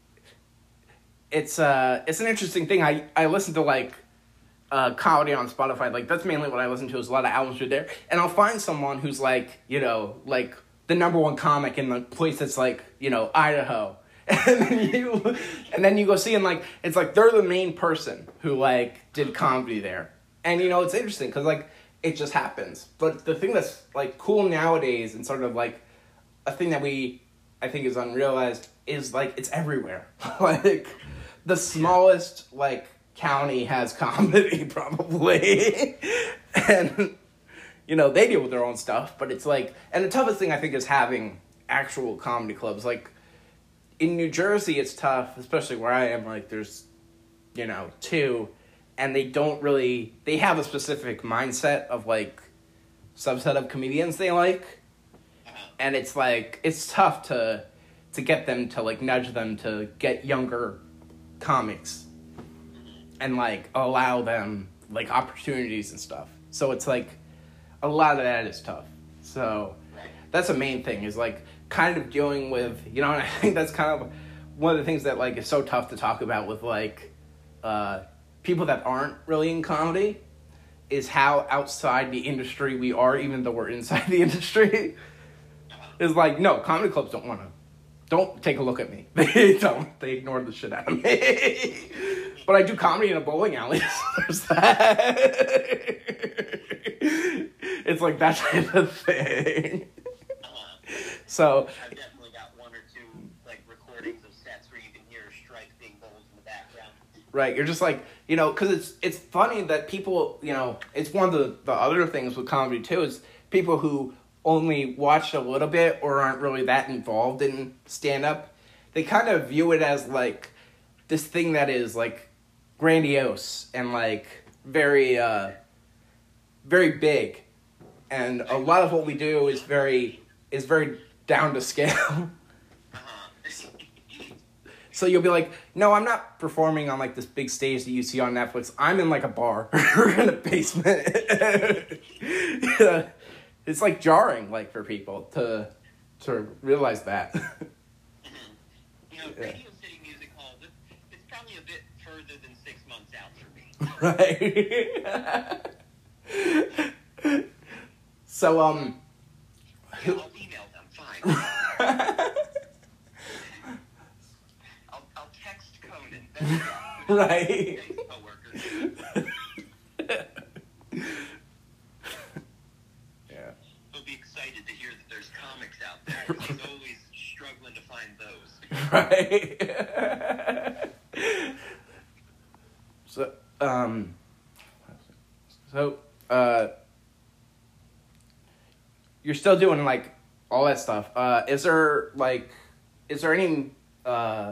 it's, uh, it's an interesting thing. I, I listen to, like, uh, comedy on Spotify. Like, that's mainly what I listen to, is a lot of albums through there. And I'll find someone who's, like, you know, like, the number one comic in the place that's, like, you know, Idaho. And then you, and then you go see, and, like, it's like they're the main person who, like, did comedy there. And, you know, it's interesting because, like, it just happens. But the thing that's, like, cool nowadays, and sort of, like, a thing that we, I think, is unrealized, is, like, it's everywhere. Like, the smallest, like, county has comedy, probably. And, you know, they deal with their own stuff, but it's, like, and the toughest thing, I think, is having actual comedy clubs. Like, in New Jersey, it's tough, especially where I am, like, there's, you know, two, and they don't really, they have a specific mindset of, like, subset of comedians they like, and it's, like, it's tough to, to get them to, like, nudge them to get younger comics, and, like, allow them, like, opportunities and stuff. So it's, like, a lot of that is tough. So that's the main thing, is, like, kind of dealing with, you know, and I think that's kind of one of the things that, like, is so tough to talk about with, like, uh, people that aren't really in comedy, is how outside the industry we are, even though we're inside the industry. Is like, no, comedy clubs don't want to, don't take a look at me. They don't. They ignore the shit out of me. But I do comedy in a bowling alley, so there's that. It's like that type of thing. So I've definitely got one or two, like, recordings of sets where you can hear strikes being bowled in the background. Right, you're just like, you know, because it's it's funny that people, you know, it's one of the, the other things with comedy, too, is people who only watch a little bit or aren't really that involved in stand-up, they kind of view it as, like, this thing that is, like, grandiose and, like, very, uh, very big. And a lot of what we do is very, is very down to scale. So you'll be like, no, I'm not performing on, like, this big stage that you see on Netflix. I'm in, like, a bar or in a basement. Yeah. It's, like, jarring, like, for people to to realize that. You know, Radio City Music Hall, it's probably a bit further than six months out for me. Right. So, um... Yeah, I'll email them, fine. I'll, I'll text Conan. That's right. Co-worker. Yeah. He'll be excited to hear that there's comics out there. He's always struggling to find those. Right. So, um... So, uh... you're still doing, like, all that stuff. Uh, is there, like, is there any, uh,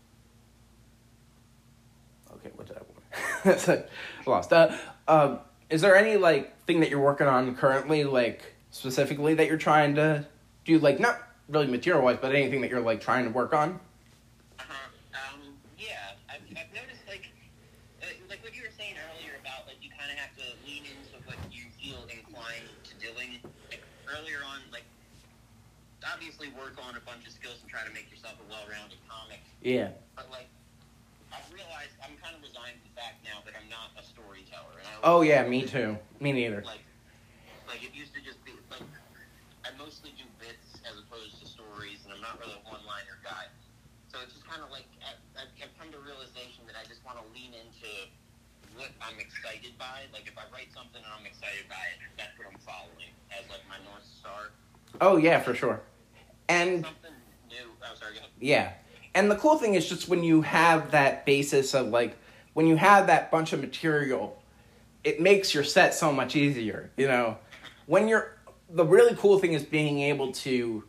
okay, what did I want? Lost. Uh, um, is there any, like, thing that you're working on currently, like, specifically that you're trying to do, like, not really material-wise, but anything that you're, like, trying to work on? Uh-huh. Um, yeah, I've, I've noticed, like, uh, like what you were saying earlier about, like, you kind of have to lean into what you feel inclined to doing. Like, earlier on, like, obviously work on a bunch of skills and try to make yourself a well-rounded comic. Yeah. But, like, I've realized I'm kind of resigned to the fact now that I'm not a storyteller. And I Oh, yeah, me too. Me neither. Like, like, it used to just be, like, I mostly do bits as opposed to stories, and I'm not really a one-liner guy. So it's just kind of like, I, I've come to a realization that I just want to lean into what I'm excited by. Like, if I write something and I'm excited by it, that's what I'm following as, like, my North Star. Oh, yeah, for sure. And... Something new. Oh, sorry, go ahead. Yeah. And the cool thing is just when you have that basis of, like, when you have that bunch of material, it makes your set so much easier, you know? When you're... The really cool thing is being able to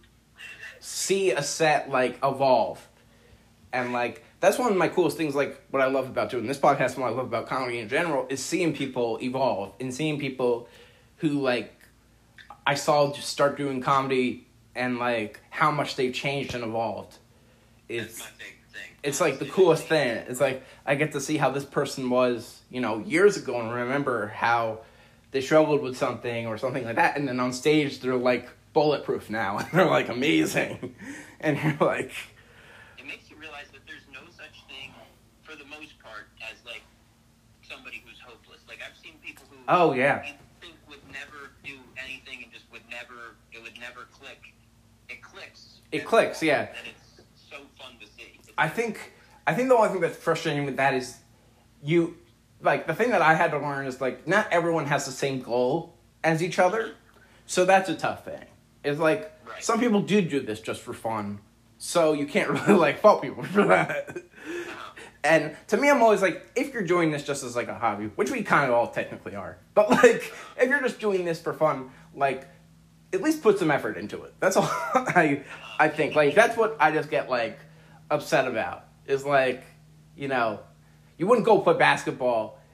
see a set, like, evolve. And, like, that's one of my coolest things, like, what I love about doing this podcast and what I love about comedy in general is seeing people evolve and seeing people who, like, I saw just start doing comedy and, like, how much they've changed and evolved. It's, That's my favorite thing. It's, like, the coolest thing. It's, like, I get to see how this person was, you know, years ago and remember how they struggled with something or something like that. And then on stage, they're, like, bulletproof now. And they're, like, amazing. And you're, like... It makes you realize that there's no such thing, for the most part, as, like, somebody who's hopeless. Like, I've seen people who... Oh, yeah. You think would never do anything and just would never... It would never click. It clicks. It clicks, yeah. And it's so fun to see. It's I think I think the only thing that's frustrating with that is you, like, the thing that I had to learn is, like, not everyone has the same goal as each other. So that's a tough thing. It's like, right. Some people do do this just for fun. So you can't really, like, fault people for that. Uh-huh. And to me, I'm always like, if you're doing this just as, like, a hobby, which we kind of all technically are. But, like, if you're just doing this for fun, like... at least put some effort into it. That's all I I think. Like, that's what I just get, like, upset about. Is, like, you know, you wouldn't go play basketball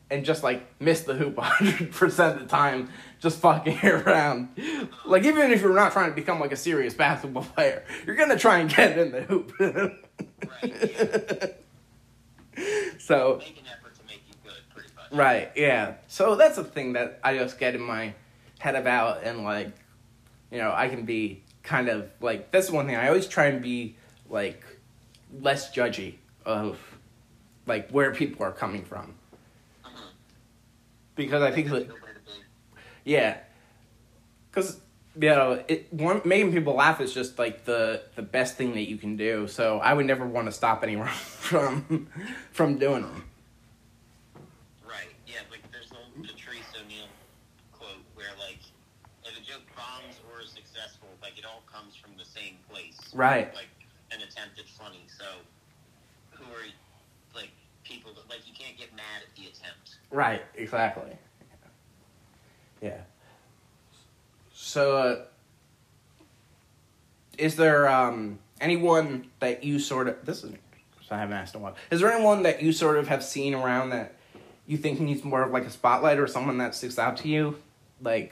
and just, like, miss the hoop one hundred percent of the time, just fucking around. Like, even if you're not trying to become, like, a serious basketball player, you're gonna try and get in the hoop. Right, yeah. So, Make an effort to make you good, pretty much. right, yeah. So that's the thing that I just get in my head about, and, like, you know, I can be kind of, like, that's the one thing. I always try and be, like, less judgy of, like, where people are coming from. Uh-huh. Because I think, That's a like, good way to be. yeah. Because, you know, it, one, making people laugh is just, like, the, the best thing that you can do. So I would never want to stop anyone from, from doing them. Right, yeah, like, there's an old Patrice O'Neill quote where, like, if a joke bombs or is successful, like, it all comes from the same place. Right. Like, an attempt at funny, so who are, like, people that, like, you can't get mad at the attempt. Right, exactly. Yeah. So, uh, is there um, anyone that you sort of... This is... I haven't asked in a while. Is there anyone that you sort of have seen around that you think needs more of, like, a spotlight, or someone that sticks out to you? Like...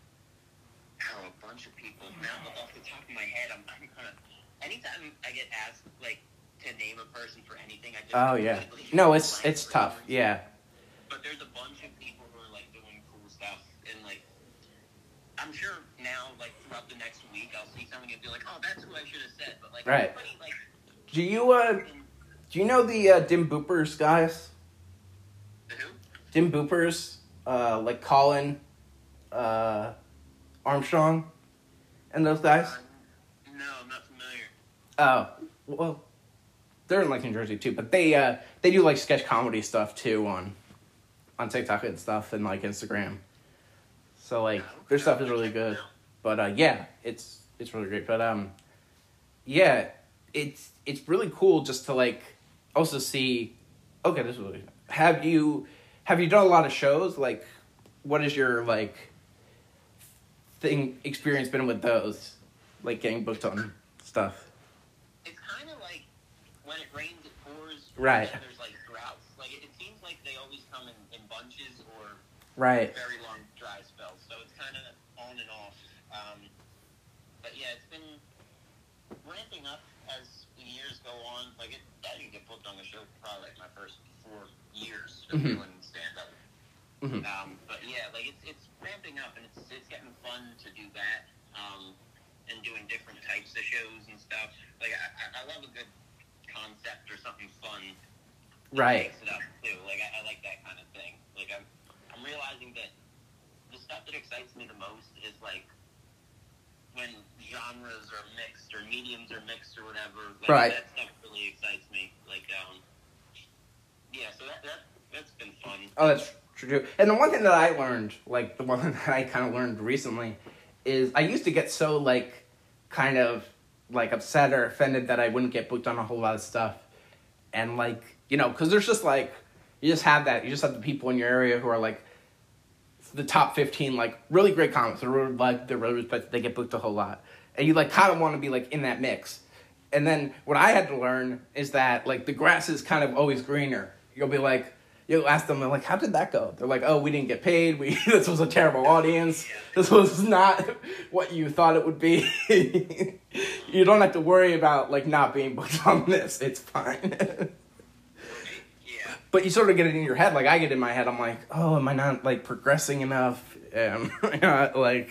Oh, a bunch of people. Now, off the top of my head, I'm, I'm kind of... Anytime I get asked, like, to name a person for anything, I just... Oh, yeah. completely No, it's blank it's for tough. words. Yeah. But there's a bunch of people who are, like, doing cool stuff, and, like, I'm sure now, like, throughout the next week, I'll see something and be like, oh, that's who I should have said, but, like, Right. everybody, like... Do you, uh... Do you know the uh, Dim Boopers guys? The who? Dim Boopers, uh, like Colin, uh, Armstrong, and those guys? Uh, no, I'm not familiar. Oh, well, they're in, like, New Jersey, too, but they, uh, they do, like, sketch comedy stuff, too, on, on TikTok and stuff, and, like, Instagram. So, like, their stuff is really good. But, uh, yeah, it's, it's really great. But, um, yeah, it's, it's really cool just to, like, also see, okay, this is really, have you, have you done a lot of shows? Like, what is your, like, thing, experience been with those? Like, getting booked on stuff? It's kind of like when it rains, it pours. Right. And there's, like, droughts. Like, it, it seems like they always come in, in bunches or Right. very long dry spells. So it's kind of on and off. Um, but, yeah, it's been ramping up as the years go on. Like, it, I didn't get booked on the show for probably, like, my first four years of Mhm. doing stand-up. Mhm. Um, but, yeah, like, it's it's ramping up, and it's it's getting fun to do that. Um, and doing different types of shows and stuff. Like, I, I, I love a good concept or something fun. that Right. Mix it up, too. Like, I, I like that kind of thing. Like, I'm, I'm realizing that the stuff that excites me the most is, like, when genres are mixed or mediums are mixed or whatever. Like, Right. that stuff really excites me. Like, um, yeah, so that, that, that's been fun. Oh, that's true. And the one thing that I learned, like, the one thing that I kind of learned recently, is I used to get so, like, kind of, like, upset or offended that I wouldn't get booked on a whole lot of stuff. And, like, you know, because there's just, like, you just have that. You just have the people in your area who are, like, the top fifteen, like, really great comics. They're really, like, they're really respected. They get booked a whole lot. And you, like, kind of want to be, like, in that mix. And then what I had to learn is that, like, the grass is kind of always greener. You'll be like, you'll ask them, like, how did that go? They're like, oh, we didn't get paid. We This was a terrible audience. This was not what you thought it would be. You don't have to worry about, like, not being booked on this. It's fine. Yeah. But you sort of get it in your head. Like, I get in my head. I'm like, oh, am I not, like, progressing enough? Um, like...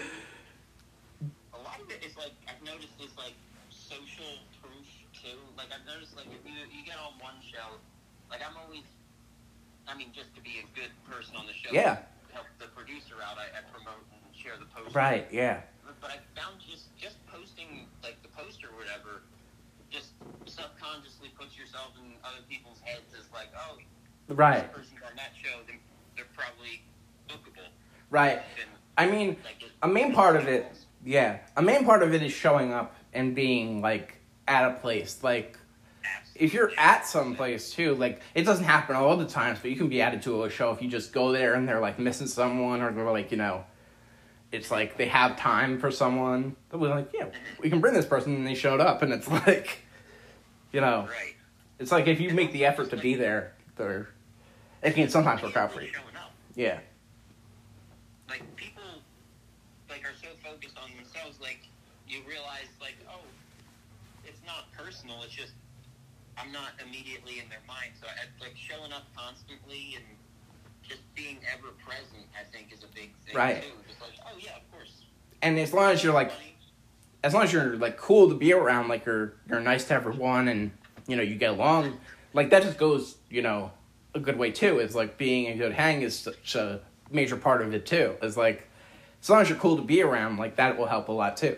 A lot of it is, like, I've noticed is, like, social proof, too. Like, I've noticed, like, if you, you get on one show, like, I'm always, I mean, just to be a good person on the show. Yeah. Help the producer out, I, I promote and share the poster. Right, yeah. But, but I found just, just posting, like, the poster or whatever, just subconsciously puts yourself in other people's heads as, like, oh, Right. this person's on that show, they're, they're probably bookable. Right. And, I mean, like, just, a main part of it, yeah, a main part of it is showing up and being, like, at a place. Like, if you're at some place, too, like, it doesn't happen all the times, but you can be added to a show if you just go there and they're, like, missing someone, or they're, like, you know, it's like they have time for someone. They'll be like, yeah, we can bring this person, and they showed up, and it's like, you know, Right. it's like if you make the effort to be there, they're, it can sometimes work People out for you. showing up. Yeah. Like, people, like, are so focused on themselves, like, you realize, like, oh, it's not personal, it's just, I'm not immediately in their mind. So, I, like, showing up constantly and just being ever present, I think, is a big thing, right. too. Just like, oh, yeah, of course. And as long as you're, like, as long as you're, like, cool to be around, like, you're, you're nice to everyone and, you know, you get along, like, that just goes, you know, a good way, too. It's, like, being a good hang is such a major part of it, too. It's, like, as long as you're cool to be around, like, that will help a lot, too.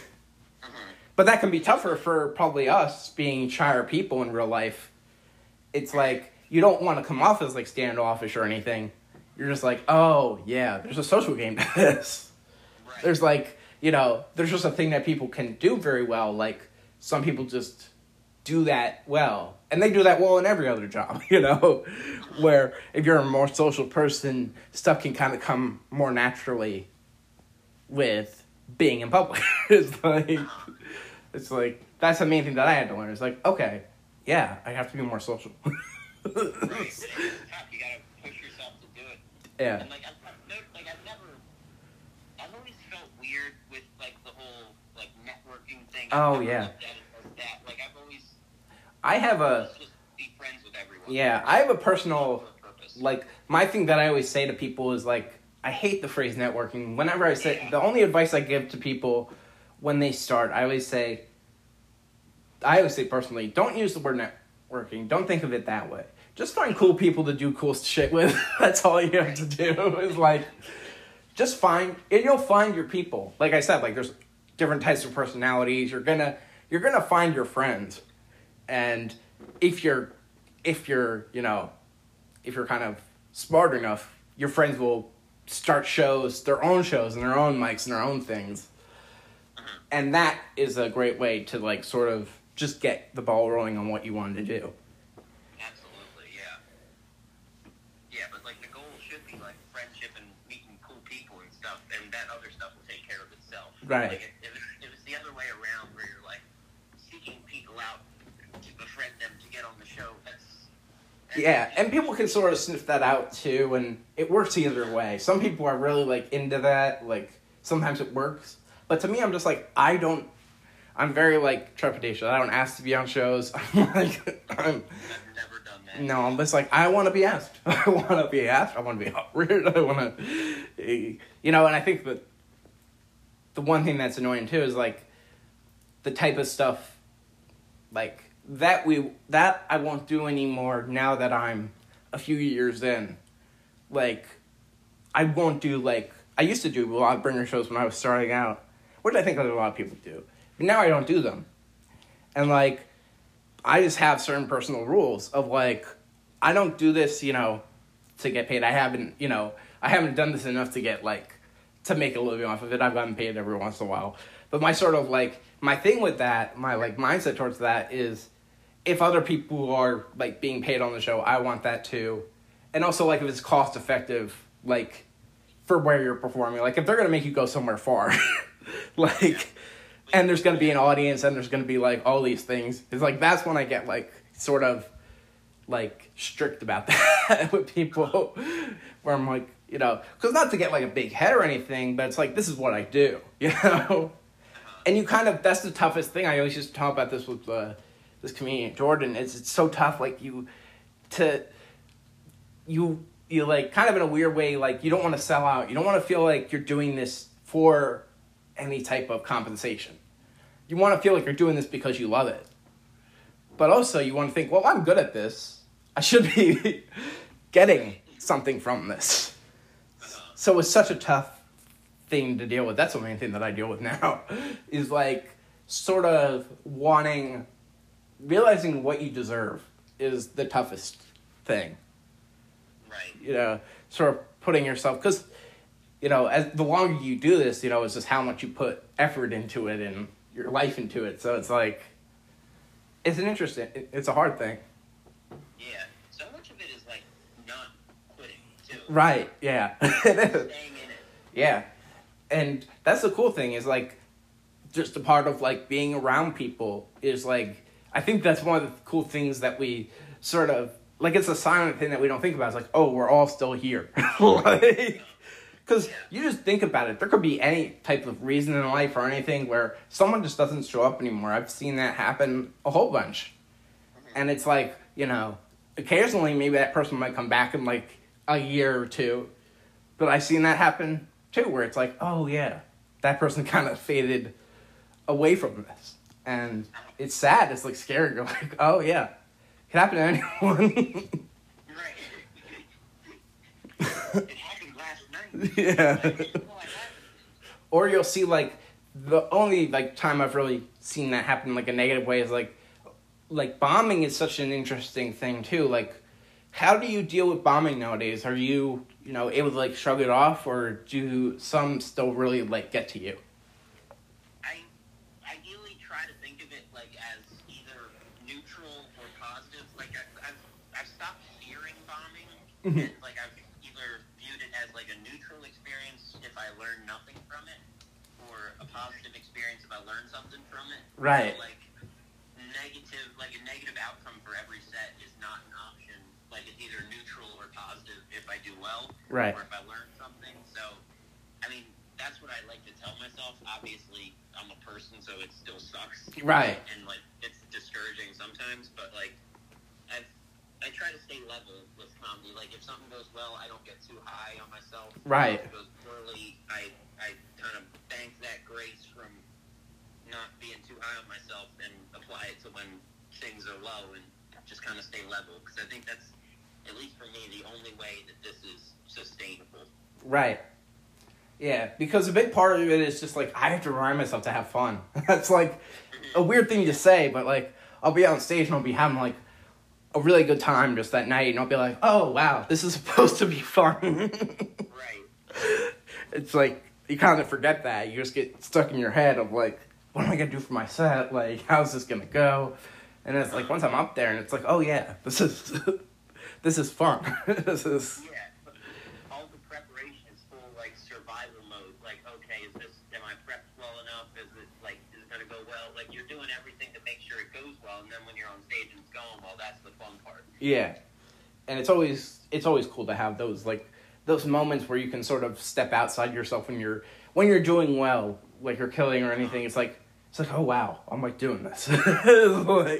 But that can be tougher for probably us, being shyer people in real life. It's, like, you don't want to come off as, like, standoffish or anything. You're just like, oh, yeah, there's a social game to this. Right. There's, like, you know, there's just a thing that people can do very well. Like, some people just do that well. And they do that well in every other job, you know? Where if you're a more social person, stuff can kind of come more naturally with being in public. It's like, it's like, that's the main thing that I had to learn. It's like, okay, yeah, I have to be more social. Right. It's tough. You gotta push yourself to do it. Yeah. And, like, I've, I've, like, I've never... I've always felt weird with, like, the whole, like, networking thing. Oh, I've never yeah. looked at it as that. Like, I've always... I have a... Let's just be friends with everyone. Yeah, I have a personal... For a purpose. Like, my thing that I always say to people is, like, I hate the phrase networking. Whenever I say... Yeah. The only advice I give to people when they start, I always say... I always say personally, don't use the word networking. Don't think of it that way. Just find cool people to do cool shit with. That's all you have to do. Is, like... Just find... And you'll find your people. Like I said, like, there's different types of personalities. You're gonna... You're gonna find your friends. And if you're... If you're, you know... If you're kind of smart enough, your friends will start shows, their own shows, and their own mics, and their own things. And that is a great way to, like, sort of just get the ball rolling on what you want to do. Absolutely, yeah. Yeah, but, like, the goal should be, like, friendship and meeting cool people and stuff, and that other stuff will take care of itself. Right. Like, if, if, it's, if it's the other way around, where you're, like, seeking people out to befriend them to get on the show, that's... that's Yeah, and people can sort of sniff that out, too, and it works either way. Some people are really, like, into that, like, sometimes it works. But to me, I'm just like, I don't... I'm very, like, trepidatious. I don't ask to be on shows. I'm like, I'm... I've never done that. No, I'm just like, I want to be asked. I want to be asked. I want to be weird. I want to... You know, and I think that the one thing that's annoying, too, is, like, the type of stuff, like, that we... That I won't do anymore now that I'm a few years in. Like, I won't do, like... I used to do a lot of bringer shows when I was starting out, which I think a lot of people do. But now I don't do them. And, like, I just have certain personal rules of, like, I don't do this, you know, to get paid. I haven't, you know, I haven't done this enough to get, like, to make a living off of it. I've gotten paid every once in a while. But my sort of, like, my thing with that, my, like, mindset towards that is if other people are, like, being paid on the show, I want that too. And also, like, if it's cost effective, like, for where you're performing. Like, if they're going to make you go somewhere far, like, and there's going to be an audience and there's going to be, like, all these things. It's, like, that's when I get, like, sort of, like, strict about that with people. Where I'm, like, you know, because not to get, like, a big head or anything, but it's, like, this is what I do, you know? And you kind of, that's the toughest thing. I always used to talk about this with uh, this comedian, Jordan. It's, it's so tough, like, you, to, you... you like kind of in a weird way, like you don't want to sell out. You don't want to feel like you're doing this for any type of compensation. You want to feel like you're doing this because you love it. But also you want to think, well, I'm good at this. I should be getting something from this. So it's such a tough thing to deal with. That's the main thing that I deal with now is like sort of wanting, realizing what you deserve is the toughest thing. You know, sort of putting yourself, because, you know, as the longer you do this, you know, it's just how much you put effort into it and your life into it. So it's like, it's an interesting, it's a hard thing. Yeah, so much of it is like not quitting too. Right, yeah. Staying in it. Yeah, and that's the cool thing is like, just a part of like being around people is like, I think that's one of the cool things that we sort of like it's a silent thing that we don't think about. It's like, oh, we're all still here. Like, because you just think about it. There could be any type of reason in life or anything where someone just doesn't show up anymore. I've seen that happen a whole bunch. And it's like, you know, occasionally maybe that person might come back in like a year or two. But I've seen that happen too, where it's like, oh yeah, that person kind of faded away from this. And it's sad. It's like scary. You're like, oh yeah, it could happen to anyone. Right. It happened last night. Yeah. Or you'll see, like, the only, like, time I've really seen that happen in, like, a negative way is, like, like, bombing is such an interesting thing, too. Like, how do you deal with bombing nowadays? Are you, you know, able to, like, shrug it off, or do some still really, like, get to you? I ideally try to think of it, like, as either neutral or positive. Like, I, I've, I've stopped fearing bombing, and, like, I've either viewed it as, like, a neutral experience if I learn nothing from it, or a positive experience if I learn something from it. Right. So, like, negative, like, a negative outcome for every set is not an option. Like, it's either neutral or positive if I do well, Right. or if I learn something. So, I mean, that's what I like to tell myself. Obviously, I'm a person, so it still sucks. Right. And, like, it's discouraging sometimes, but, like, I've, I try to stay level with comedy. Like, if something goes well, I don't get too high on myself. Right. If it goes poorly, I, I kind of bank that grace from not being too high on myself and apply it to when things are low and just kind of stay level. Because I think that's, at least for me, the only way that this is sustainable. Right. Yeah, because a big part of it is just, like, I have to remind myself to have fun. That's, like, a weird thing to say, but, like, I'll be on stage and I'll be having, like, a really good time just that night, and I'll be like, oh, wow, this is supposed to be fun. Right. It's like, you kind of forget that. You just get stuck in your head of, like, what am I going to do for my set? Like, how's this going to go? And it's like, once I'm up there, and it's like, oh, yeah, this is, this is fun. This is... Yeah, but all the preparation is full, like, survival mode. Like, okay, is this, am I prepped well enough? Is it, like, is it going to go well? Like, you're doing everything to make sure it goes well, and then when you're on stage and it's going well, that's the fun part. Yeah. And it's always, it's always cool to have those, like, those moments where you can sort of step outside yourself when you're, when you're doing well, like you're killing or anything. It's like, it's like, oh, wow, I'm, like, doing this. Like, Right.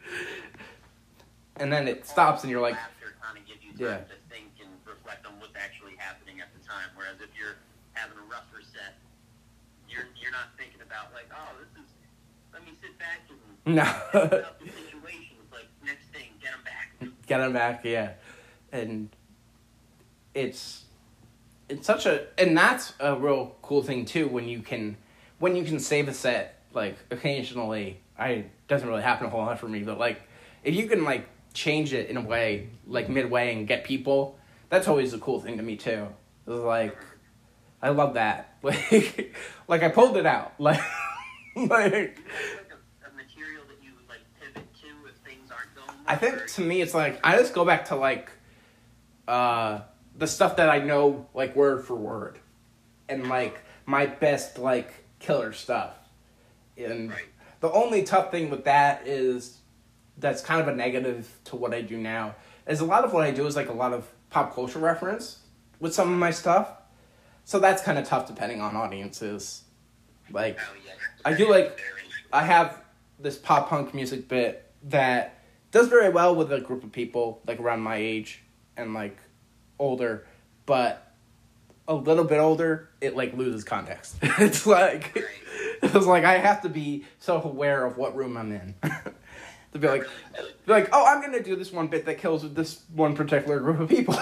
and then it stops and you're like, Laughter kind of gives you yeah. time to think and reflect on what's actually happening at the time. Whereas if you're having a rougher set, you're you're not thinking about, like, oh, this is, let me sit back and no. think about the situation. It's like, next thing, get them back. Get them back, yeah. And it's, it's such a, and that's a real cool thing too, when you can, when you can save a set, like, occasionally, I, doesn't really happen a whole lot for me, but, like, if you can, like, change it in a way, like, midway and get people, that's always a cool thing to me, too. It was like, I love that. Like, like I pulled it out. Like, like, like a, a material that you would, like, pivot to if things aren't going well? I think, to me, it's like, I just go back to, like, uh, the stuff that I know, like, word for word. And, like, my best, like, killer stuff. And Right. the only tough thing with that is, that's kind of a negative to what I do now, is a lot of what I do is, like, a lot of pop culture reference with some of my stuff. So that's kind of tough depending on audiences. Like, Oh, yeah. I do, like, I have this pop punk music bit that does very well with a group of people, like, around my age and, like, older, but a little bit older, it, like, loses context. It's like, it's like I have to be so aware of what room I'm in. To be like, be like, oh, I'm gonna do this one bit that kills with this one particular group of people.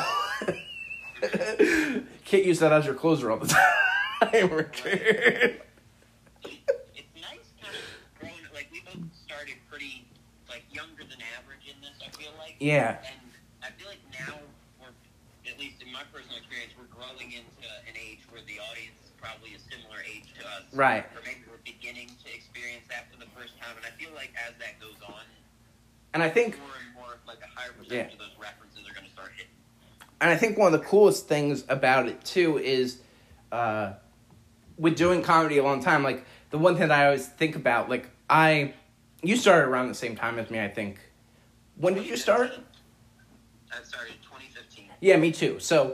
Can't use that as your closer all the time. It's nice kind of growing, like, we both started pretty, like, younger than average in this, I feel like. Yeah. And I feel like now, we're, at least in my personal experience, we're growing into an age where the audience is probably a similar age to us. Right. Or maybe we're beginning to experience that for the first time. And I feel like as that goes on, And I think, more and more, like, a higher percentage Yeah. of those references are going to start hitting. and I think one of the coolest things about it too is, uh, with doing comedy a long time, like, the one thing that I always think about, like, I, you started around the same time as me, I think. When did you start? I started twenty fifteen. Yeah, me too. So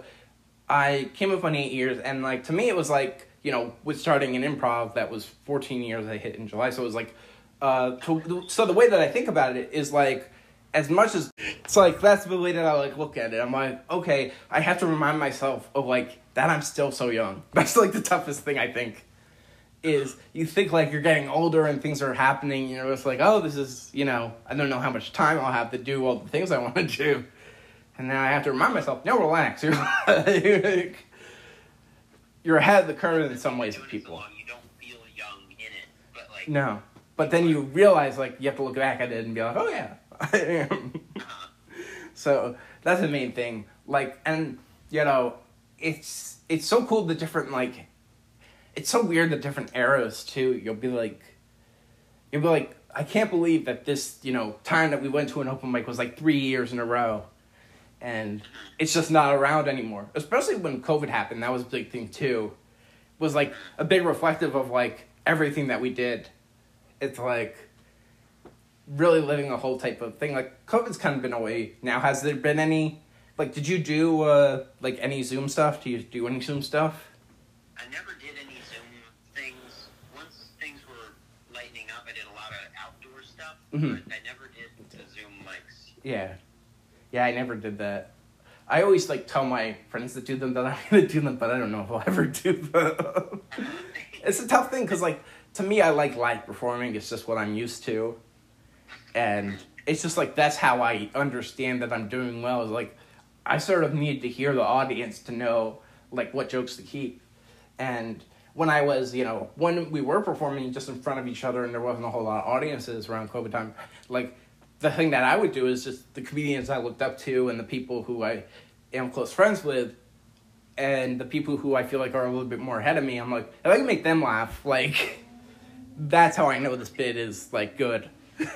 I came up on eight years, and like to me, it was like, you know, with starting an improv, that was fourteen years I hit in July. So it was like, uh, to, so the way that I think about it is like, as much as it's like that's the way that I like look at it. I'm like, okay, I have to remind myself of like that I'm still so young. That's like the toughest thing I think. Is you think like you're getting older and things are happening. You know, it's like, oh, this is, you know, I don't know how much time I'll have to do all the things I want to do. And now I have to remind myself, no, relax. You're like, you're ahead of the curve in some ways with people. So long, you don't feel young in it, but like no, but then you realize like you have to look back at it and be like, oh yeah, I am. Uh-huh. So that's the main thing. Like, and you know, it's it's so cool the different like, it's so weird the different eras too. You'll be like, you'll be like, I can't believe that this, you know, time that we went to an open mic was like three years in a row. And it's just not around anymore. Especially when COVID happened, that was a big thing too. It was like a big reflective of like everything that we did. It's like really living a whole type of thing. Like COVID's kind of been away now. Has there been any, like, did you do uh, like any Zoom stuff? Do you do any Zoom stuff? I never did any Zoom things. Once things were lightening up, I did a lot of outdoor stuff, Mm-hmm. but I never did the Zoom mics. Yeah. Yeah, I never did that. I always, like, tell my friends to do them that I'm going to do them, but I don't know if I'll ever do them. It's a tough thing, because, like, to me, I like live performing. It's just what I'm used to. And it's just, like, that's how I understand that I'm doing well. Is like, I sort of need to hear the audience to know, like, what jokes to keep. And when I was, you know, when we were performing just in front of each other and there wasn't a whole lot of audiences around COVID time, like, the thing that I would do is just the comedians I looked up to and the people who I am close friends with and the people who I feel like are a little bit more ahead of me, I'm like, if I can make them laugh, like, that's how I know this bit is, like, good.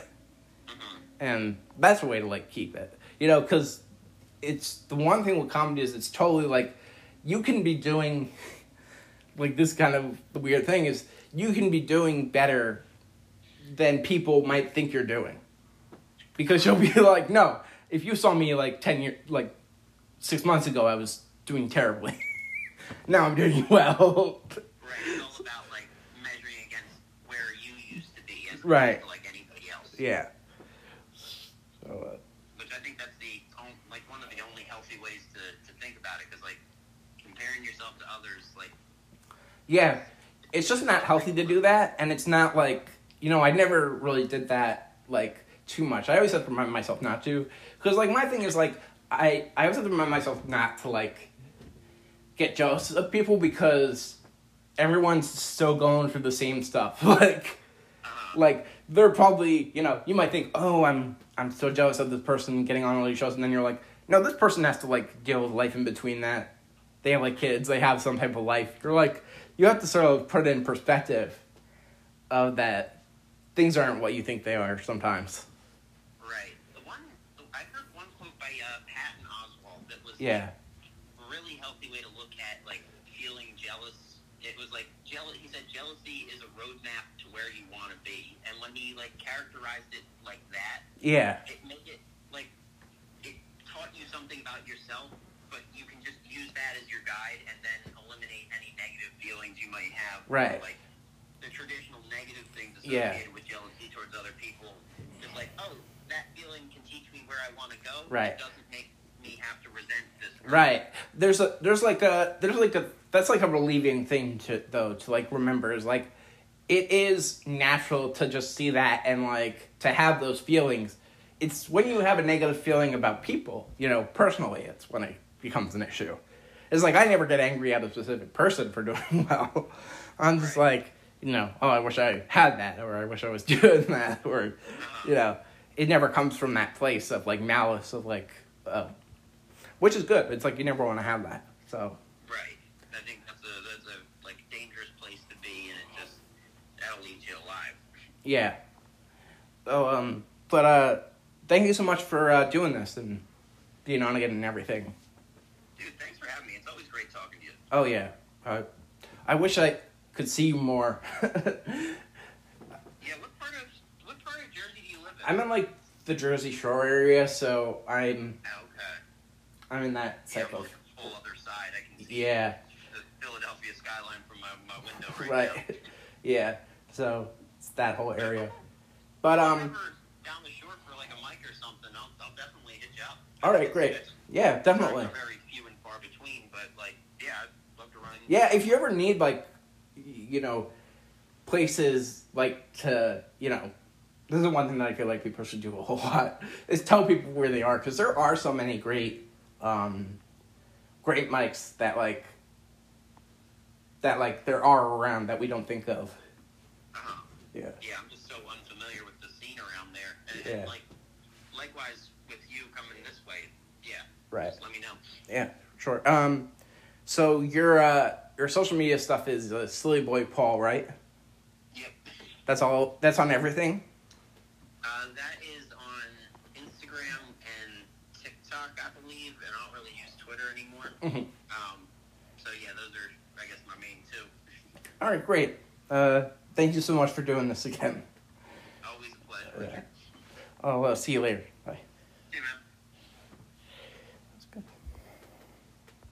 And that's the way to, like, keep it. You know, because it's, the one thing with comedy is it's totally, like, you can be doing, like, this kind of, the weird thing is, you can be doing better than people might think you're doing. Because you'll be like, no, if you saw me like ten years, like six months ago, I was doing terribly. Now I'm doing well. Right, it's all about like measuring against where you used to be as right. opposed to like anybody else. Yeah. So, uh, Which I think that's the like one of the only healthy ways to, to think about it, because like comparing yourself to others, like. Yeah, it's just not healthy to do that, and it's not like, you know, I never really did that like too much. I always have to remind myself not to, because like my thing is like I I always have to remind myself not to like get jealous of people, because everyone's still going through the same stuff. like like they're probably, you know, you might think, oh, I'm I'm so jealous of this person getting on all these shows, and then you're like, no, this person has to like deal with life in between that. They have like kids, they have some type of life. You're like, you have to sort of put it in perspective of that things aren't what you think they are sometimes. Right. The one I heard one quote by uh, Patton Oswalt that was Yeah. like, a really healthy way to look at like feeling jealous. It was like jealous. He said jealousy is a roadmap to where you want to be, and when he like characterized it like that, Yeah. it made it like it taught you something about yourself, but you can just use that as your guide and then eliminate any negative feelings you might have. Right. Like the traditional negative things Yeah. associated with jealousy towards other people. Just like, oh, that feeling can teach me where I want to go. Right. It doesn't make me have to resent this person. Right. There's a there's like a there's like a that's like a relieving thing to though to like remember is like it is natural to just see that and like to have those feelings. It's when you have a negative feeling about people, you know, personally, it's when it becomes an issue. It's like I never get angry at a specific person for doing well. I'm just Right. like, you know, oh, I wish I had that, or I wish I was doing that, or, you know, it never comes from that place of, like, malice of, like, uh, which is good. It's like you never want to have that, so. Right. I think that's a, that's a, like, dangerous place to be, and it just, that'll leave you alive. Yeah. So, um, but, uh, thank you so much for, uh, doing this and being on again and everything. Dude, thanks for having me. It's always great talking to you. Oh, yeah. Uh, I wish I could see you more. Yeah, what part of, what part of Jersey do you live in? I'm in, like, the Jersey Shore area, so I'm, Okay. I'm in that Yeah, type I'm on of. the whole other side. I can see Yeah. the Philadelphia skyline from my, my window right, Right. now. Yeah. So it's that whole area. But If um. you're ever down the shore for like a mic or something, I'll, I'll definitely hit you up. All right. Great. It's Yeah. Definitely. very few and far between, but like, yeah, I'd love to run. Yeah. If you ever need like, y- you know, places like to, you know, this is one thing that I feel like people should do a whole lot is tell people where they are, because there are so many great, um, great mics that like that like there are around that we don't think of. Uh-huh. Yeah. Yeah, I'm just so unfamiliar with the scene around there, and, Yeah. and like, likewise with you coming this way, yeah. Right. Just let me know. Yeah. Sure. Um. So your uh your social media stuff is uh, Silly Boy Paul, right? Yep. That's all. That's on everything. Uh, that is on Instagram and TikTok, I believe, and I don't really use Twitter anymore. Mhm. Um, so yeah, those are, I guess, my main two. All right. Great. Uh. Thank you so much for doing this again. Always a pleasure. Yeah. I'll uh, see you later. Bye.